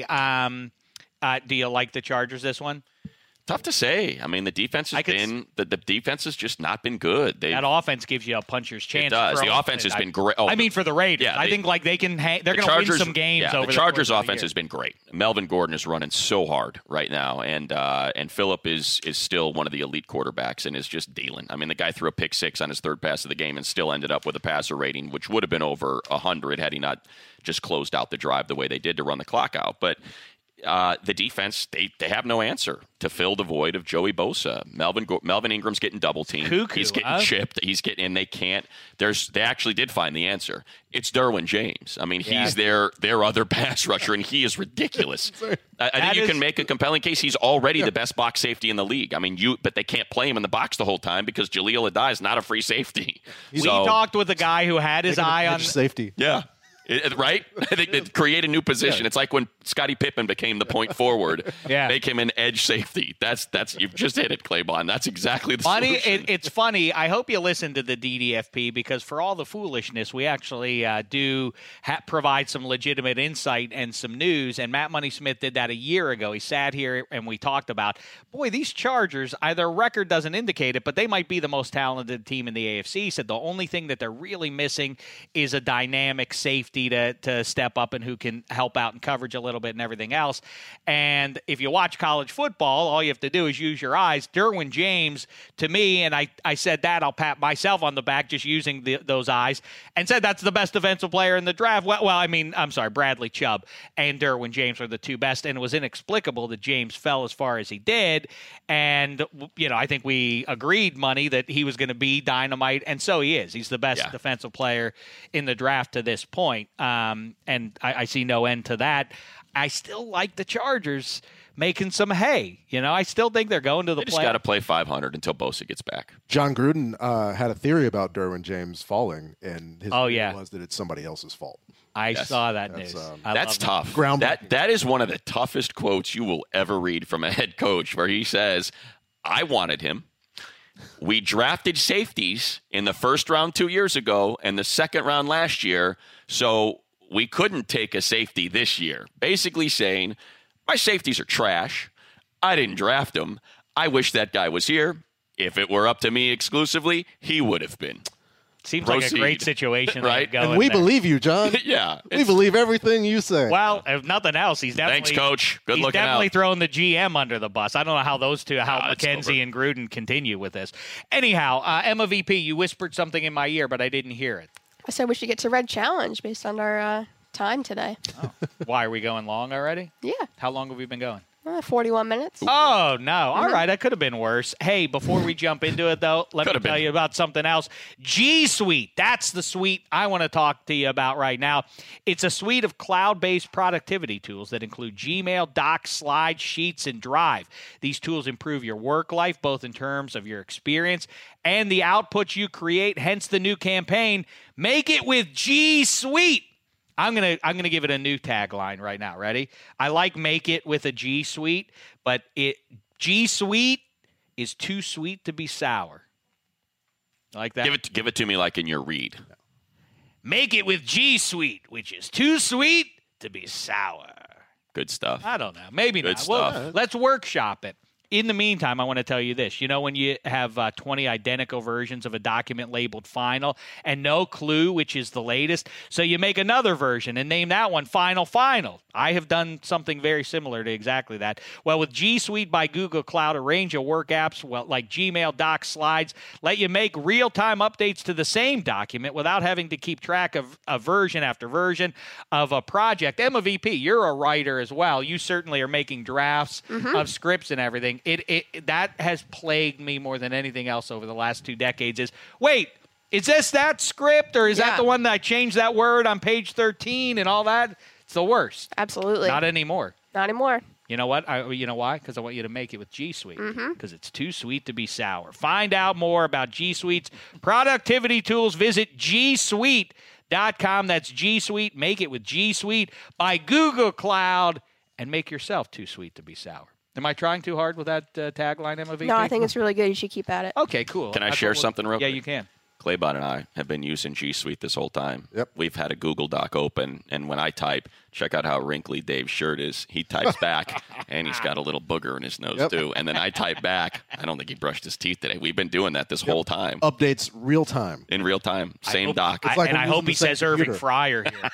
S4: do you like the Chargers this one?
S5: Tough to say. I mean, the defense has the defense has just not been good.
S4: That offense gives you a puncher's chance.
S5: It does. The offense has been great.
S4: I mean, for the Raiders,
S5: yeah,
S4: I think like they're going to win some games.
S5: Yeah,
S4: over
S5: the Chargers'
S4: course
S5: offense has been great. Melvin Gordon is running so hard right now, and Phillip is still one of the elite quarterbacks and is just dealing. I mean, the guy threw a pick 6 on his third pass of the game and still ended up with a passer rating which would have been over 100 had he not just closed out the drive the way they did to run the clock out. But the defense, they have no answer to fill the void of Joey Bosa. Melvin Ingram's getting double teamed. He's getting chipped. And they can't. They actually did find the answer. It's Derwin James. I mean, he's their other pass rusher, and he is ridiculous. I think you can make a compelling case. He's already the best box safety in the league. I mean, but they can't play him in the box the whole time because Jaleel Adai is not a free safety.
S4: We talked with a guy who had his eye on
S6: safety.
S5: Yeah. Right? They create a new position. It's like when Scottie Pippen became the point forward. Make him an edge safety. That's you've just hit it, Claybon. That's exactly the solution.
S4: It's funny. I hope you listen to the DDFP because for all the foolishness, we actually do provide some legitimate insight and some news. And Matt Money Smith did that a year ago. He sat here and we talked about, boy, these Chargers, their record doesn't indicate it, but they might be the most talented team in the AFC. He said the only thing that they're really missing is a dynamic safety to step up and who can help out in coverage a little bit and everything else. And if you watch college football, all you have to do is use your eyes. Derwin James, to me, and I said that, I'll pat myself on the back just using those eyes, and said that's the best defensive player in the draft. Well, I mean, I'm sorry, Bradley Chubb and Derwin James are the two best, and it was inexplicable that James fell as far as he did. And, I think we agreed, Money, that he was going to be dynamite, and so he is. He's the best defensive player in the draft to this point. And I see no end to that. I still like the Chargers making some hay. I still think they're going to the play.
S5: They just got to play 500 until Bosa gets back.
S6: John Gruden had a theory about Derwin James falling, and his theory was that it's somebody else's fault.
S4: I saw that news.
S5: That's tough. That is one of the toughest quotes you will ever read from a head coach, where he says, I wanted him. We drafted safeties in the first round 2 years ago and the second round last year, so we couldn't take a safety this year. Basically saying, my safeties are trash. I didn't draft them. I wish that guy was here. If it were up to me exclusively, he would have been.
S4: Seems like a great situation,
S5: right?
S6: And we believe you, John.
S5: Yeah,
S6: we believe everything you say.
S4: Well, if nothing else, he's definitely
S5: thanks, Coach. Good looking out.
S4: He's definitely throwing the GM under the bus. I don't know how those two, McKenzie and Gruden continue with this. Anyhow, Emma VP, you whispered something in my ear, but I didn't hear it.
S7: I said we should get to Red Challenge based on our time today.
S4: Oh. Why, are we going long already?
S7: Yeah.
S4: How long have we been going?
S7: 41 minutes.
S4: Oh, no. All right. That could have been worse. Hey, before we jump into it, though, let me tell you about something else. G Suite. That's the suite I want to talk to you about right now. It's a suite of cloud-based productivity tools that include Gmail, Docs, Slides, Sheets, and Drive. These tools improve your work life, both in terms of your experience and the outputs you create, hence the new campaign, Make It with G Suite. I'm gonna give it a new tagline right now. Ready? I like Make It with a G Suite, but G Suite is too sweet to be sour. Like that?
S5: Give it to me like in your read.
S4: Make it with G Suite, which is too sweet to be sour.
S5: Good stuff.
S4: I don't know. Maybe
S5: Good
S4: not.
S5: Stuff.
S4: Well, let's workshop it. In the meantime, I want to tell you this. You know when you have 20 identical versions of a document labeled Final and no clue which is the latest? So you make another version and name that one Final. I have done something very similar to exactly that. Well, with G Suite by Google Cloud, a range of work apps like Gmail, Docs, Slides, let you make real-time updates to the same document without having to keep track of a version after version of a project. Emma VP, you're a writer as well. You certainly are making drafts of scripts and everything. That has plagued me more than anything else over the last 2 decades is, wait, is this that script or is that the one that I changed that word on page 13 and all that? It's the worst.
S7: Absolutely.
S4: Not anymore.
S7: Not anymore.
S4: You know what? You know why? Because I want you to make it with G Suite. Because it's too sweet to be sour. Find out more about G Suite's productivity tools. Visit G Suite. GSuite.com. That's G Suite. Make it with G Suite by Google Cloud and make yourself too sweet to be sour. Am I trying too hard with that tagline, Emma VP?
S7: No, I think it's really good. You should keep at it.
S4: Okay, cool.
S5: Can I share something real quick?
S4: Yeah, you can.
S5: Claybot and I have been using G Suite this whole time.
S6: Yep.
S5: We've had a Google Doc open, and when I type, check out how wrinkly Dave's shirt is. He types back, and he's got a little booger in his nose, too. And then I type back. I don't think he brushed his teeth today. We've been doing that this whole time.
S6: Updates real time.
S5: In real time. Same doc.
S4: I hope he says Irving Fryer here.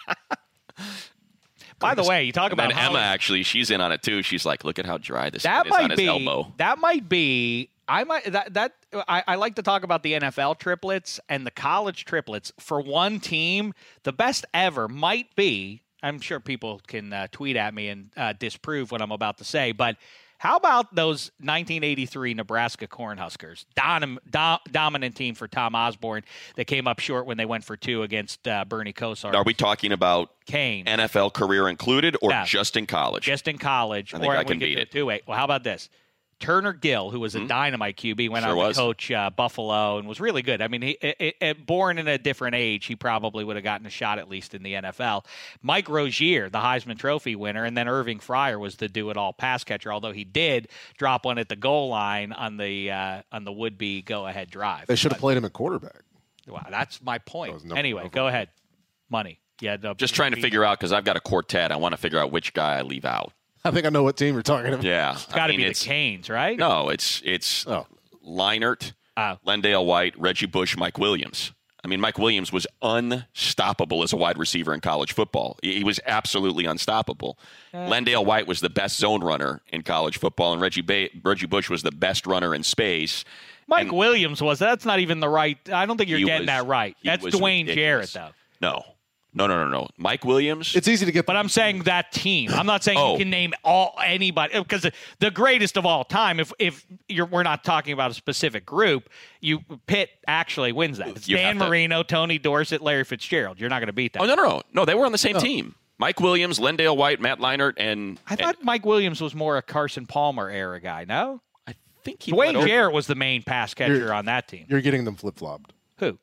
S4: By the way, you talk about
S5: Emma, actually, she's in on it, too. She's like, look at how dry this is on his elbow.
S4: That might be... I like to talk about the NFL triplets and the college triplets. For one team, the best ever might be, I'm sure people can tweet at me and disprove what I'm about to say, but how about those 1983 Nebraska Cornhuskers? Dominant team for Tom Osborne that came up short when they went for 2 against Bernie Kosar.
S5: Are we talking about
S4: Kane
S5: NFL career included or just in college?
S4: Just in college.
S5: I think I can beat it.
S4: Well, how about this? Turner Gill, who was a dynamite QB, went on to coach Buffalo and was really good. I mean, born in a different age, he probably would have gotten a shot at least in the NFL. Mike Rozier, the Heisman Trophy winner, and then Irving Fryer was the do-it-all pass catcher, although he did drop one at the goal line on the would-be go-ahead drive.
S6: They should have played him at quarterback.
S4: Wow, that's my point. Anyway, go ahead. Money. Yeah,
S5: just trying to figure out, because I've got a quartet. I want to figure out which guy I leave out.
S6: I think I know what team you're talking about.
S5: Yeah.
S4: It's got to be the Canes, right?
S5: No, it's Leinart, Lendale White, Reggie Bush, Mike Williams. I mean, Mike Williams was unstoppable as a wide receiver in college football. He was absolutely unstoppable. Lendale White was the best zone runner in college football, and Reggie Bush was the best runner in space.
S4: Mike Williams was. That's not even the right. I don't think you're getting that right. That's Dwayne Jarrett, though.
S5: No. Mike Williams.
S6: It's easy to get.
S4: But I'm saying that team. I'm not saying you can name anybody, because the greatest of all time. If we're not talking about a specific group, Pitt actually wins that. It's Dan Marino, Tony Dorsett, Larry Fitzgerald. You're not going to beat that.
S5: Oh no! They were on the same team. Mike Williams, Lendale White, Matt Leinart, and
S4: I thought Mike Williams was more a Carson Palmer era guy. No,
S5: I think
S4: Dwayne Jarrett was the main pass catcher on that team.
S6: You're getting them flip-flopped.
S4: Who?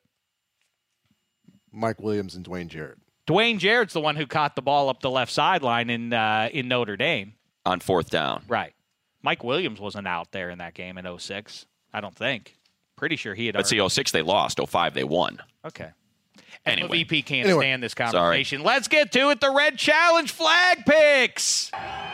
S6: Mike Williams and Dwayne Jarrett.
S4: Dwayne Jarrett's the one who caught the ball up the left sideline in Notre Dame.
S5: On 4th down.
S4: Right. Mike Williams wasn't out there in that game in 2006. I don't think. Pretty sure he had.
S5: Let's see, 2006 they lost. 2005 they won.
S4: Okay.
S5: Anyway.
S4: The VP can't stand this conversation. Sorry. Let's get to it. The Red Challenge flag picks.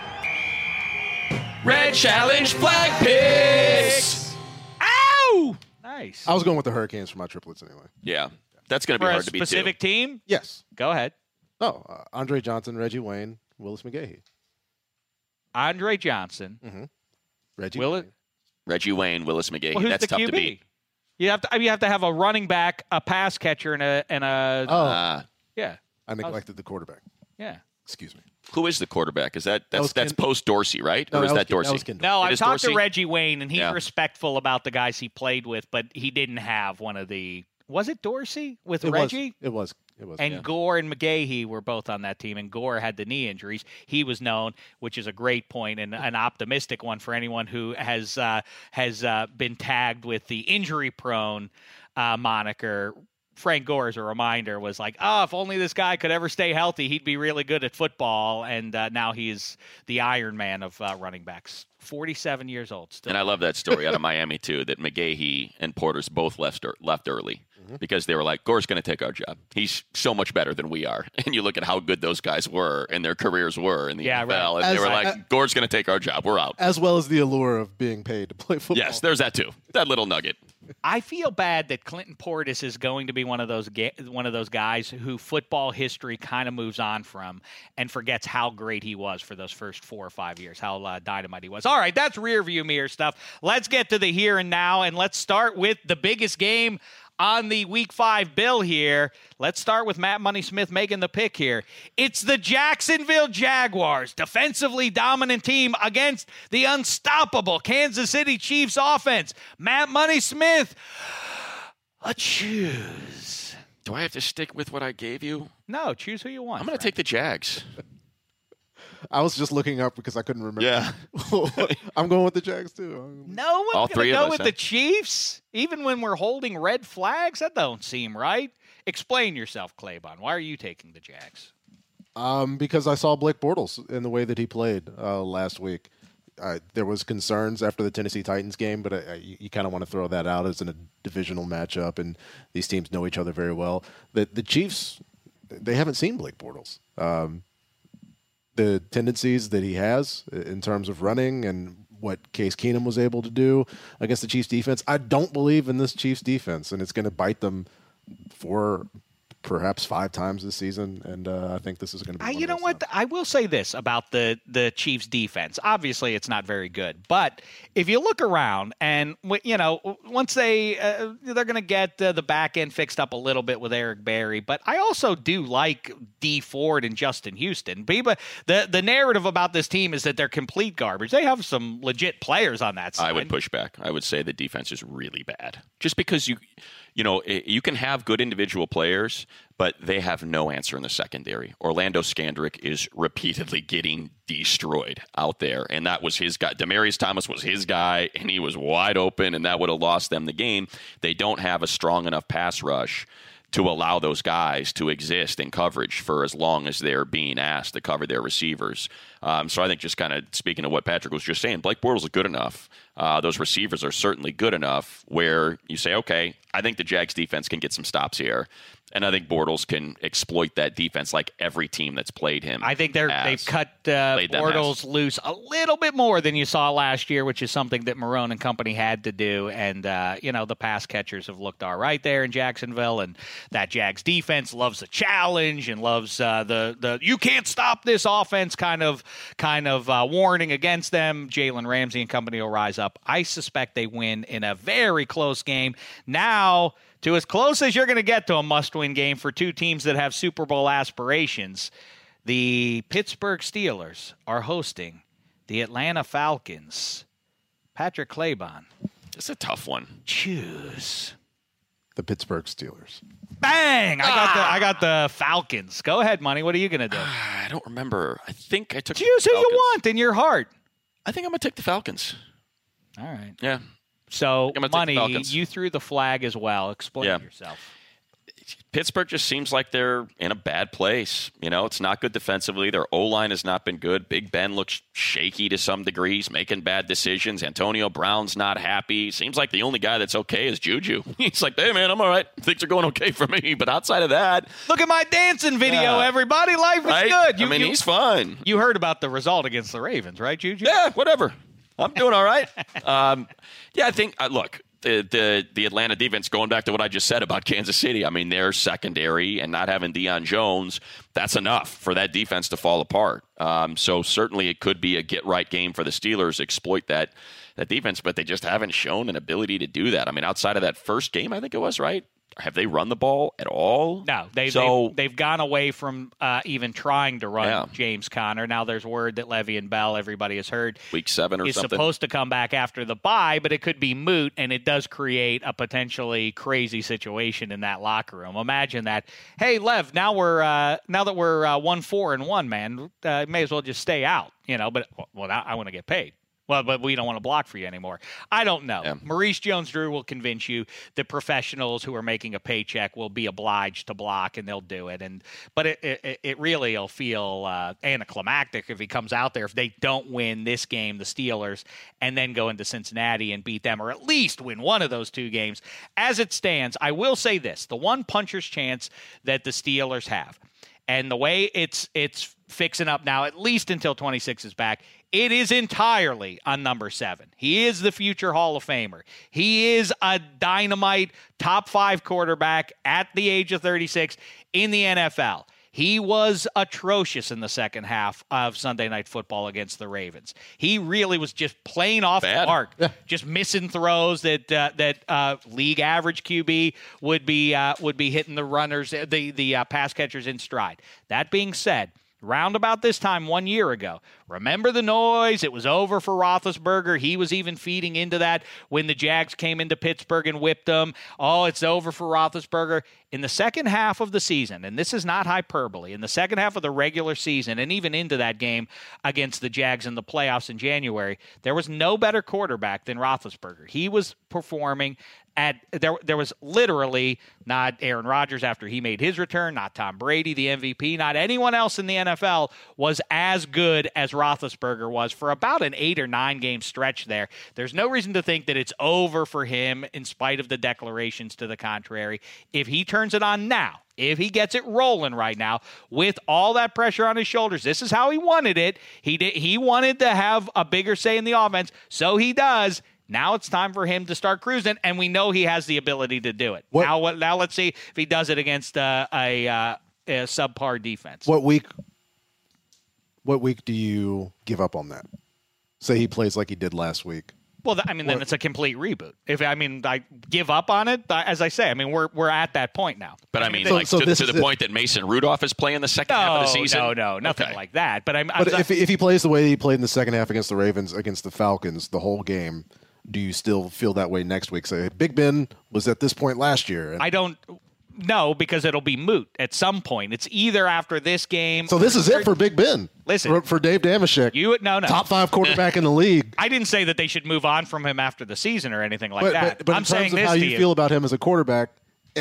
S5: Red Challenge flag picks.
S4: Ow! Nice.
S6: I was going with the Hurricanes for my triplets anyway.
S5: Yeah. That's going to be hard to beat, too.
S4: For a specific team?
S6: Yes.
S4: Go ahead.
S6: Oh, Andre Johnson, Reggie Wayne, Willis McGahee.
S4: Andre Johnson.
S6: Mm-hmm.
S5: Reggie Wayne, Willis McGahee.
S4: Well,
S5: that's tough
S4: QB?
S5: to beat.
S4: You have to have a running back, a pass catcher, and a yeah.
S6: I neglected the quarterback.
S4: Yeah.
S6: Excuse me.
S5: Who is the quarterback? Is that's post Dorsey, right?
S6: No,
S5: or is that Dorsey?
S4: No, I've talked to Reggie Wayne, and he's respectful about the guys he played with, but he didn't have one of the. Was it Dorsey with Reggie?
S6: It was.
S4: And Gore and McGahee were both on that team, and Gore had the knee injuries. He was known, which is a great point and an optimistic one for anyone who has been tagged with the injury-prone moniker. Frank Gore, as a reminder, was like, if only this guy could ever stay healthy, he'd be really good at football. And now he's the Iron Man of running backs. 47 years old still.
S5: And I love that story out of Miami, too, that McGahee and Porters both left early because they were like, Gore's going to take our job. He's so much better than we are. And you look at how good those guys were and their careers were in the NFL.
S4: Right.
S5: And they were like, Gore's going to take our job. We're out.
S6: As well as the allure of being paid to play football.
S5: Yes, there's that, too. That little nugget.
S4: I feel bad that Clinton Portis is going to be one of those guys who football history kind of moves on from and forgets how great he was for those first 4 or 5 years, how dynamite he was. All right, that's rearview mirror stuff. Let's get to the here and now, and let's start with the biggest game on the Week 5 bill here. Let's start with Matt Money Smith making the pick here. It's the Jacksonville Jaguars, defensively dominant team against the unstoppable Kansas City Chiefs offense. Matt Money Smith, let's choose.
S5: Do I have to stick with what I gave you?
S4: No, choose who you want.
S5: I'm going to take the Jags.
S6: I was just looking up because I couldn't remember.
S5: Yeah.
S6: I'm going with the Jags, too.
S4: No one's going to go with the Chiefs? Even when we're holding red flags? That don't seem right. Explain yourself, Claybon. Why are you taking the Jags?
S6: Because I saw Blake Bortles in the way that he played last week. There was concerns after the Tennessee Titans game, but you kind of want to throw that out as in a divisional matchup, and these teams know each other very well. The Chiefs, they haven't seen Blake Bortles. The tendencies that he has in terms of running and what Case Keenum was able to do against the Chiefs defense, I don't believe in this Chiefs defense, and it's going to bite them for perhaps 5 times this season, and I think this is going to be
S4: you know what? I will say this about the Chiefs defense. Obviously, it's not very good, but if you look around and, once they're going to get the back end fixed up a little bit with Eric Berry, but I also do like D Ford and Justin Houston. The narrative about this team is that they're complete garbage. They have some legit players on that side.
S5: I would push back. I would say the defense is really bad. Just because you can have good individual players, but they have no answer in the secondary. Orlando Scandrick is repeatedly getting destroyed out there, and that was his guy. Demaryius Thomas was his guy, and he was wide open, and that would have lost them the game. They don't have a strong enough pass rush to allow those guys to exist in coverage for as long as they're being asked to cover their receivers. So I think just kind of speaking of what Patrick was just saying, Blake Bortles is good enough. Those receivers are certainly good enough where you say, okay, I think the Jags defense can get some stops here. And I think Bortles can exploit that defense like every team that's played him.
S4: I think they've cut Bortles loose a little bit more than you saw last year, which is something that Marrone and company had to do. And, the pass catchers have looked all right there in Jacksonville. And that Jags defense loves a challenge and loves the you can't stop this offense kind of warning against them. Jalen Ramsey and company will rise up. I suspect they win in a very close game. Now, to as close as you're going to get to a must-win game for two teams that have Super Bowl aspirations, the Pittsburgh Steelers are hosting the Atlanta Falcons. Patrick Claybon.
S5: It's a tough one.
S4: Choose.
S6: The Pittsburgh Steelers.
S4: Bang! I got the Falcons. Go ahead, Money. What are you going to do?
S5: I don't remember. I think I took
S4: Choose
S5: the
S4: who
S5: Falcons.
S4: you want in your heart.
S5: I think I'm going to take the Falcons.
S4: All right.
S5: Yeah.
S4: So, Money, you threw the flag as well. Explain yourself.
S5: Pittsburgh just seems like they're in a bad place. It's not good defensively. Their O-line has not been good. Big Ben looks shaky to some degrees, making bad decisions. Antonio Brown's not happy. Seems like the only guy that's okay is Juju. He's like, hey, man, I'm all right. Things are going okay for me. But outside of that...
S4: Look at my dancing video, everybody. Life is good.
S5: He's fine.
S4: You heard about the result against the Ravens, right, Juju?
S5: Yeah, whatever. I'm doing all right. I think, look... The Atlanta defense, going back to what I just said about Kansas City, I mean, their secondary and not having Deion Jones, that's enough for that defense to fall apart. So certainly it could be a get-right game for the Steelers, exploit that defense, but they just haven't shown an ability to do that. I mean, outside of that first game, I think it was, right? Have they run the ball at all?
S4: No, they've gone away from even trying to run James Conner. Now there's word that Le'Veon Bell, everybody has heard,
S5: Week 7 or
S4: is
S5: something,
S4: supposed to come back after the bye, but it could be moot, and it does create a potentially crazy situation in that locker room. Imagine that. Hey, Lev, now that we're 1-4-1, man, may as well just stay out. But now I want to get paid. Well, but we don't want to block for you anymore. I don't know. Yeah. Maurice Jones-Drew will convince you that professionals who are making a paycheck will be obliged to block, and they'll do it. But it really will feel anticlimactic if he comes out there, if they don't win this game, the Steelers, and then go into Cincinnati and beat them, or at least win one of those two games. As it stands, I will say this, the one puncher's chance that the Steelers have, and the way it's fixing up now, at least until 26 is back, it is entirely on number 7. He is the future Hall of Famer. He is a dynamite top 5 quarterback at the age of 36 in the NFL. He was atrocious in the second half of Sunday Night Football against the Ravens. He really was just playing off the mark, just missing throws that league average QB would be hitting the runners, the pass catchers in stride. That being said, round about this time 1 year ago, remember the noise? It was over for Roethlisberger. He was even feeding into that when the Jags came into Pittsburgh and whipped them. Oh, it's over for Roethlisberger. In the second half of the season, and this is not hyperbole, in the second half of the regular season and even into that game against the Jags in the playoffs in January, there was no better quarterback than Roethlisberger. He was performing there was literally not Aaron Rodgers after he made his return, not Tom Brady, the MVP, not anyone else in the NFL was as good as Roethlisberger was for about an 8 or 9 game stretch there. There's no reason to think that it's over for him in spite of the declarations to the contrary. If he turns it on now, if he gets it rolling right now with all that pressure on his shoulders, this is how he wanted it. He wanted to have a bigger say in the offense, so he does. Now it's time for him to start cruising, and we know he has the ability to do it. Now let's see if he does it against a subpar defense.
S6: What week do you give up on that? Say he plays like he did last week.
S4: Well, then it's a complete reboot. I give up on it, as I say, we're at that point now.
S5: But to the point that Mason Rudolph is playing the second half of the season?
S4: No, nothing like that. But
S6: if he plays the way he played in the second half against the Ravens, against the Falcons, the whole game, do you still feel that way next week? Say, Big Ben was at this point last year.
S4: I don't know, because it'll be moot at some point. It's either after this game.
S6: So this is it for Big Ben.
S4: Listen,
S6: for Dave Dameshek.
S4: No.
S6: Top 5 quarterback in the league.
S4: I didn't say that they should move on from him after the season or anything like that.
S6: But I'm saying how you feel about him as a quarterback.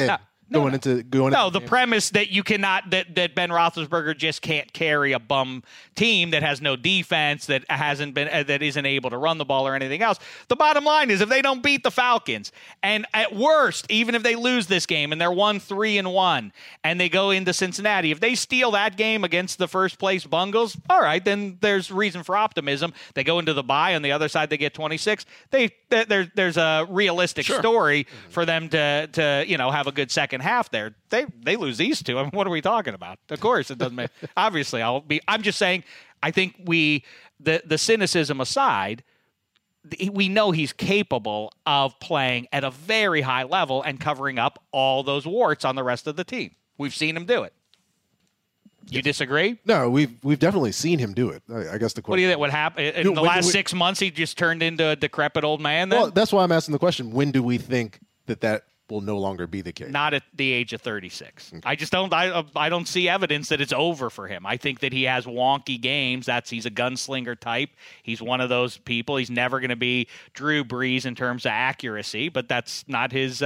S4: The premise that you cannot that Ben Roethlisberger just can't carry a bum team that has no defense, that isn't able to run the ball or anything else. The bottom line is, if they don't beat the Falcons, and at worst, even if they lose this game and they're 1-3-1 and they go into Cincinnati, if they steal that game against the first place Bungles, all right, then there's reason for optimism. They go into the bye, on the other side they get 26. There's a realistic story for them to have a good second half there. They lose these two. What are we talking about? Of course, it doesn't make. Obviously, I'm just saying. I think the cynicism aside, we know he's capable of playing at a very high level and covering up all those warts on the rest of the team. We've seen him do it. You disagree?
S6: No, we've definitely seen him do it. I guess the question.
S4: What do you think? What happened in the last 6 months? He just turned into a decrepit old man. Then?
S6: Well, that's why I'm asking the question. When do we think that will no longer be the case?
S4: Not at the age of 36. Okay. I just don't. I don't see evidence that it's over for him. I think that he has wonky games. He's a gunslinger type. He's one of those people. He's never going to be Drew Brees in terms of accuracy, but that's not his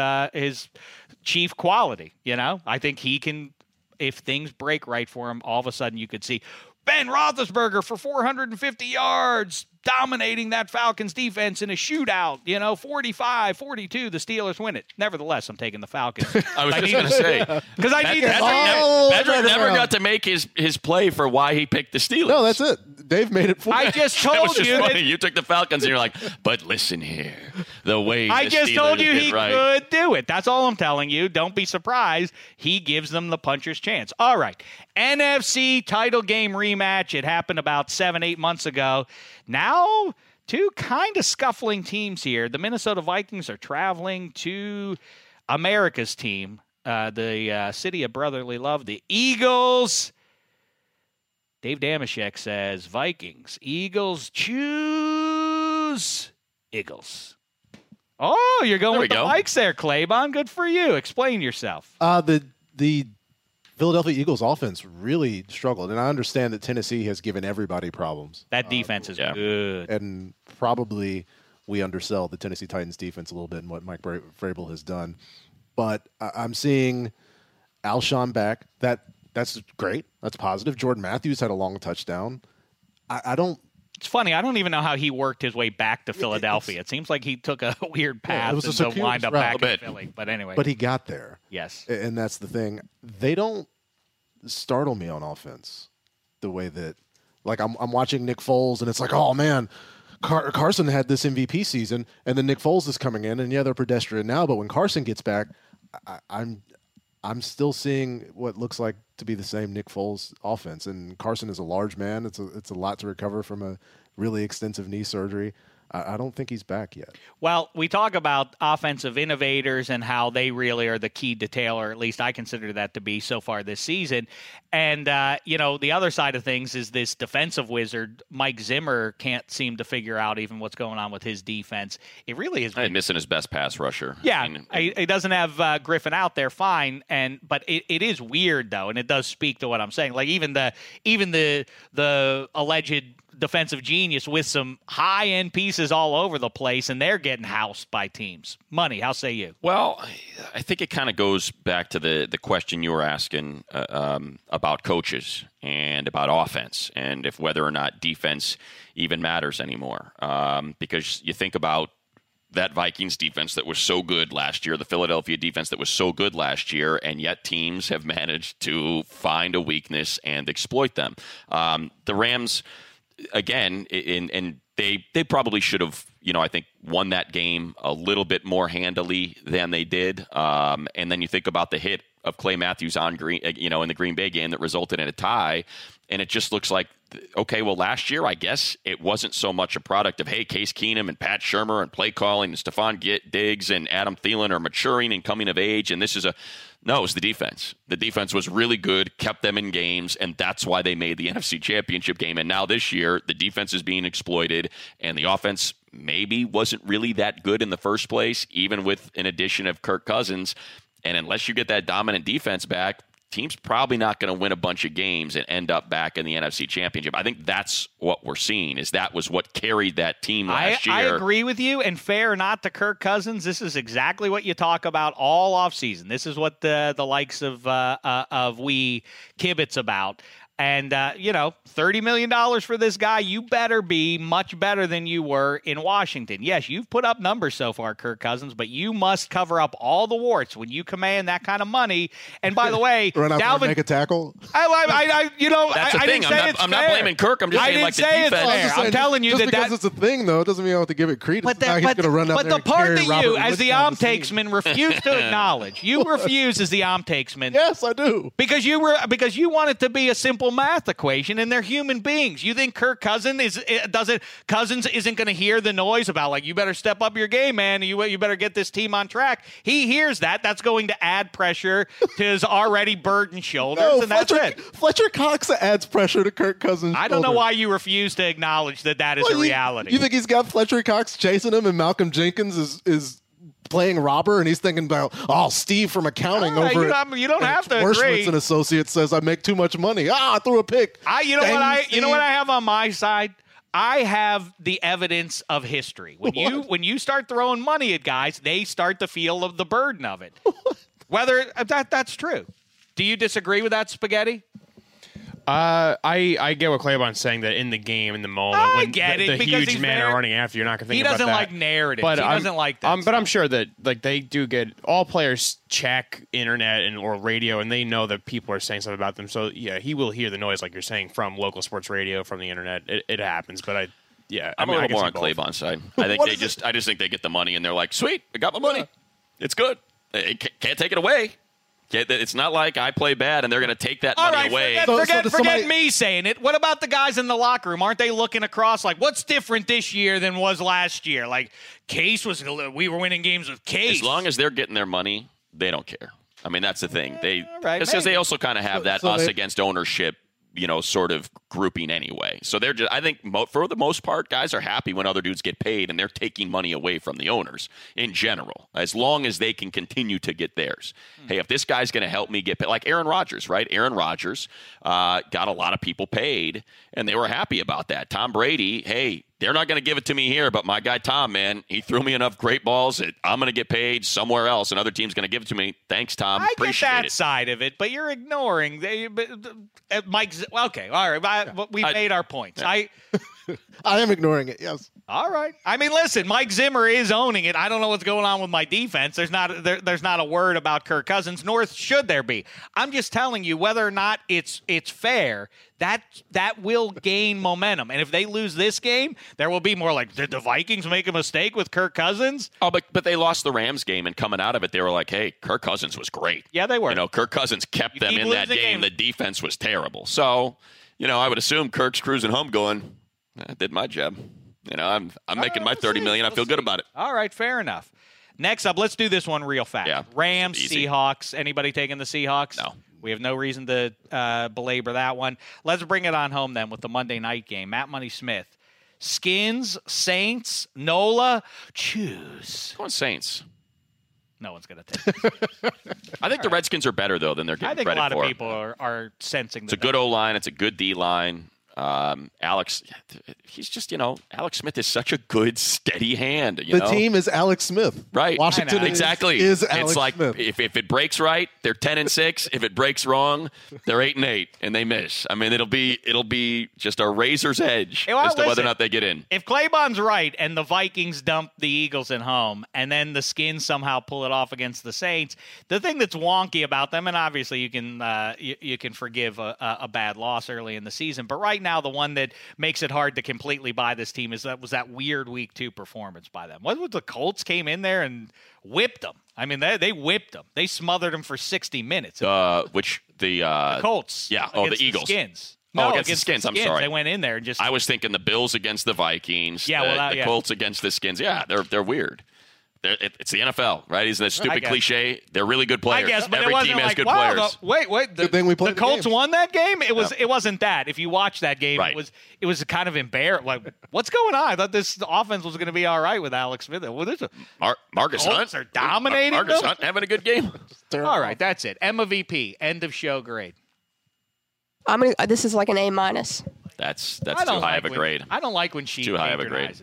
S4: chief quality. I think he can. If things break right for him, all of a sudden you could see Ben Roethlisberger for 450 yards, dominating that Falcons defense in a shootout, 45-42, the Steelers win it. Nevertheless, I'm taking the Falcons.
S5: I was just going to say.
S4: Because I need
S5: Patrick never got to make his play for why he picked the Steelers.
S6: No, that's it. Dave made it for
S4: I just told you.
S5: You took the Falcons and you're like, but listen here. The way
S4: I just
S5: Steelers
S4: told you he
S5: right.
S4: could do it. That's all I'm telling you. Don't be surprised. He gives them the puncher's chance. All right. NFC title game rematch. It happened about 7-8 months ago. Now, two kind of scuffling teams here. The Minnesota Vikings are traveling to America's team, the city of brotherly love, the Eagles. Dave Dameshek says Vikings. Eagles choose Eagles. Oh, you're going with the Vikes there, Claybon. Good for you. Explain yourself.
S6: The Philadelphia Eagles offense really struggled, and I understand that Tennessee has given everybody problems.
S4: That defense is good.
S6: And probably we undersell the Tennessee Titans defense a little bit in what Mike Vrabel has done. But I'm seeing Alshon back. That's great. That's positive. Jordan Matthews had a long touchdown. I don't.
S4: It's funny. I don't even know how he worked his way back to Philadelphia. It seems like he took a weird path and wind up back in Philly. But anyway.
S6: But he got there.
S4: Yes.
S6: And that's the thing. They don't startle me on offense the way that, like, I'm watching Nick Foles, and it's like, oh, man, Carson had this MVP season, and then Nick Foles is coming in, and, yeah, they're pedestrian now, but when Carson gets back, I'm still seeing what looks like to be the same Nick Foles offense. And Carson is a large man. It's a lot to recover from a really extensive knee surgery. I don't think he's back yet.
S4: Well, we talk about offensive innovators and how they really are the key detail, or at least I consider that to be so far this season. And, the other side of things is this defensive wizard, Mike Zimmer, can't seem to figure out even what's going on with his defense. It really is.
S5: Missing his best pass rusher.
S4: Yeah, he doesn't have Griffin out there, fine. But it is weird, though, and it does speak to what I'm saying. Like even the alleged defensive genius with some high-end pieces all over the place, and they're getting housed by teams. Money, how say you?
S5: Well, I think it kind of goes back to the question you were asking about coaches and about offense and if whether or not defense even matters anymore. Because you think about that Vikings defense that was so good last year, the Philadelphia defense that was so good last year, and yet teams have managed to find a weakness and exploit them. The Rams, again, and they probably should have, I think, won that game a little bit more handily than they did. And then you think about the hit of Clay Matthews on in the Green Bay game that resulted in a tie, and it just looks like, okay, well, last year, I guess it wasn't so much a product of, hey, Case Keenum and Pat Shurmur and play calling and Stephon Diggs and Adam Thielen are maturing and coming of age, and this is no, it was the defense. The defense was really good, kept them in games, and that's why they made the NFC Championship game. And now this year, the defense is being exploited, and the offense maybe wasn't really that good in the first place, even with an addition of Kirk Cousins. And unless you get that dominant defense back, team's probably not going to win a bunch of games and end up back in the NFC Championship. I think that's what we're seeing, is that was what carried that team last year.
S4: I agree with you, and fair or not to Kirk Cousins, this is exactly what you talk about all offseason. This is what the likes of we kibitz about. And, $30 million for this guy, you better be much better than you were in Washington. Yes, you've put up numbers so far, Kirk Cousins, but you must cover up all the warts when you command that kind of money. And by the way,
S6: run out
S4: Dalvin,
S6: there and make a tackle.
S5: That's the thing.
S4: Didn't say
S5: I'm not blaming Kirk. I'm just saying, like, the defense.
S4: I'm telling you
S6: just
S4: that
S6: because it's a thing, though, doesn't mean I have to give it credence.
S4: But the part that you, as the omtakesman, refuse to acknowledge, you refuse as the omtakesman.
S6: Yes, I do.
S4: Because you want it to be a simple math equation, and they're human beings. You think Kirk Cousins isn't going to hear the noise about, like, you better step up your game, man. You better get this team on track. He hears that. That's going to add pressure to his already burdened shoulders, and that's it.
S6: Fletcher Cox adds pressure to Kirk Cousins'
S4: I don't know why you refuse to acknowledge that is a reality.
S6: You think he's got Fletcher Cox chasing him, and Malcolm Jenkins is playing robber, and he's thinking about, Steve from accounting over.
S4: You don't have to
S6: Werschwitz
S4: agree.
S6: and Associates says I make too much money. I threw a pick.
S4: You know what I have on my side? I have the evidence of history. When you start throwing money at guys, they start to feel the burden of it. Whether that's true. Do you disagree with that, Spaghetti?
S2: I get what Claiborne's saying, that in the game, in the moment, when the huge men are running after, you're not going to think about that.
S4: He doesn't like narratives. He doesn't like that.
S2: But I'm sure that, like, they do get, all players check internet or radio, and they know that people are saying something about them. So yeah, he will hear the noise, like you're saying, from local sports radio, from the internet. It happens, but I'm
S5: a little more on Claiborne's side. I think I just think they get the money and they're like, sweet, I got my money. It's good. Can't take it away. It's not like I play bad and they're going to take that money away.
S4: Forget me saying it. What about the guys in the locker room? Aren't they looking across like, what's different this year than was last year? Like, we were winning games with Case.
S5: As long as they're getting their money, they don't care. I mean, that's the thing. Because they also kind of have that us against ownership, sort of grouping anyway. So they're just, I think for the most part, guys are happy when other dudes get paid and they're taking money away from the owners in general, as long as they can continue to get theirs. Hey, if this guy's going to help me get paid, like Aaron Rodgers, right? Aaron Rodgers got a lot of people paid and they were happy about that. Tom Brady, hey, they're not going to give it to me here, but my guy Tom, man, he threw me enough great balls that I'm going to get paid somewhere else. Another team's going to give it to me. Thanks, Tom.
S4: I
S5: Appreciate
S4: get that side of it, but you're ignoring Mike. Okay, all right. We've made our points.
S6: I am ignoring it. Yes.
S4: All right. I mean, listen, Mike Zimmer is owning it. I don't know what's going on with my defense. There's not a word about Kirk Cousins, nor should there be. I'm just telling you whether or not it's fair. That will gain momentum. And if they lose this game, there will be more like, did the Vikings make a mistake with Kirk Cousins?
S5: Oh, but they lost the Rams game, and coming out of it, they were like, hey, Kirk Cousins was great.
S4: Yeah, they were.
S5: Kirk Cousins kept them in that game. The defense was terrible. So, I would assume Kirk's cruising home going, I did my job. I'm making my $30 million. I feel good about it.
S4: All right, fair enough. Next up, let's do this one real fast.
S5: Yeah,
S4: Rams, Seahawks. Anybody taking the Seahawks?
S5: No.
S4: We have no reason to belabor that one. Let's bring it on home then with the Monday night game. Matt Money Smith. Skins, Saints, NOLA, choose.
S5: Go on, Saints.
S4: No one's going to take it.
S5: I think the Redskins are better, though, than they're getting credit for.
S4: I think a lot of people are sensing that.
S5: It's a good O-line. It's a good D-line. Alex, he's just, Alex Smith is such a good, steady hand.
S6: The team is Alex Smith.
S5: Right.
S6: Washington
S5: exactly.
S6: is Alex
S5: it's like
S6: Smith.
S5: If it breaks right, they're 10-6. If it breaks wrong, they're 8-8, and they miss. I mean, it'll be just a razor's edge as to whether or not they get in.
S4: If Claybon's right and the Vikings dump the Eagles at home, and then the Skins somehow pull it off against the Saints, the thing that's wonky about them, and obviously you can forgive a bad loss early in the season, but right now the one that makes it hard to completely buy this team was that weird week 2 performance by them. What was the Colts came in there and whipped them? I mean, they whipped them. They smothered them for 60 minutes.
S5: The
S4: Colts.
S5: Yeah.
S4: The
S5: Eagles.
S4: Skins.
S5: No, against the Skins. I'm sorry.
S4: They went in there and just.
S5: I was thinking the Bills against the Vikings.
S4: Yeah,
S5: the Colts against the Skins. Yeah, they're weird. It's the NFL, right? Isn't that stupid cliche? They're really good players.
S4: I guess, but
S5: every
S4: it wasn't
S5: team has
S4: like,
S5: good
S4: wow,
S5: players.
S4: Wait.
S6: Good thing we played
S4: the Colts won that game. It wasn't that. If you watch that game,
S5: right.
S4: it was kind of embarrassing. Like, what's going on? I thought this offense was going to be all right with Alex Smith.
S5: Marcus Hunt
S4: are dominating.
S5: Marcus
S4: them?
S5: Hunt having a good game.
S4: All right, that's it. Emma VP. End of show grade.
S7: This is like an A-.
S5: That's too high of a grade.
S4: I don't like when she
S5: too high of a grade.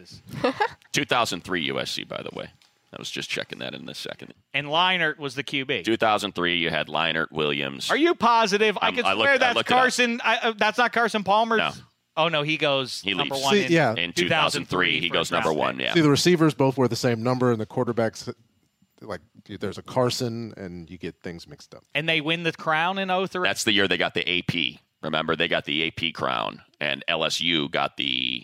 S5: 2003 USC, by the way. I was just checking that in a second.
S4: And Leinart was the QB.
S5: 2003, you had Leinart, Williams.
S4: Are you positive? I could swear that's Carson. That's not Carson Palmer's.
S5: No.
S4: Oh, no, he goes number
S5: leaves.
S4: one
S5: in 2003. He goes number one, yeah.
S6: See, the receivers both wear the same number, and the quarterbacks, like, there's a Carson, and you get things mixed up.
S4: And they win the crown in 2003?
S5: That's the year they got the AP. Remember, they got the AP crown, and LSU got the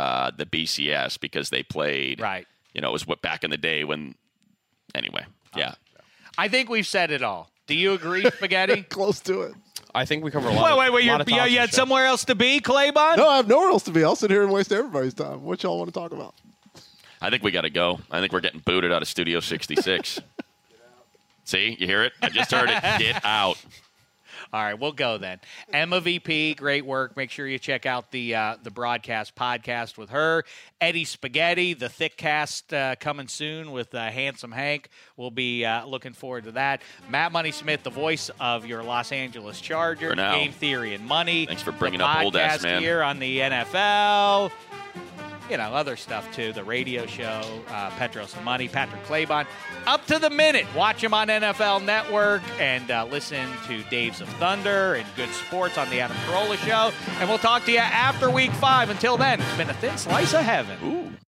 S5: BCS because they played.
S4: Right.
S5: It was back in the day when. Anyway, yeah.
S4: I think we've said it all. Do you agree, Spaghetti?
S6: Close to it.
S2: I think we cover a lot.
S4: Wait. You had somewhere else to be, Claybon?
S6: No, I have nowhere else to be. I'll sit here and waste everybody's time. What y'all want to talk about?
S5: I think we got to go. I think we're getting booted out of Studio 66. See, you hear it? I just heard it. Get out.
S4: All right, we'll go then. Emma VP, great work. Make sure you check out the broadcast podcast with her. Eddie Spaghetti, the thick cast coming soon with Handsome Hank. We'll be looking forward to that. Matt Money Smith, the voice of your Los Angeles Chargers.
S5: For now.
S4: Game Theory and Money.
S5: Thanks for bringing up old ass, man.
S4: Here on the NFL. Other stuff too. The radio show, Petros and Money, Patrick Claybon. Up to the minute. Watch him on NFL Network and listen to Daves of Thunder and Good Sports on the Adam Carolla Show. And we'll talk to you after Week 5. Until then, it's been a thin slice of heaven.
S5: Ooh.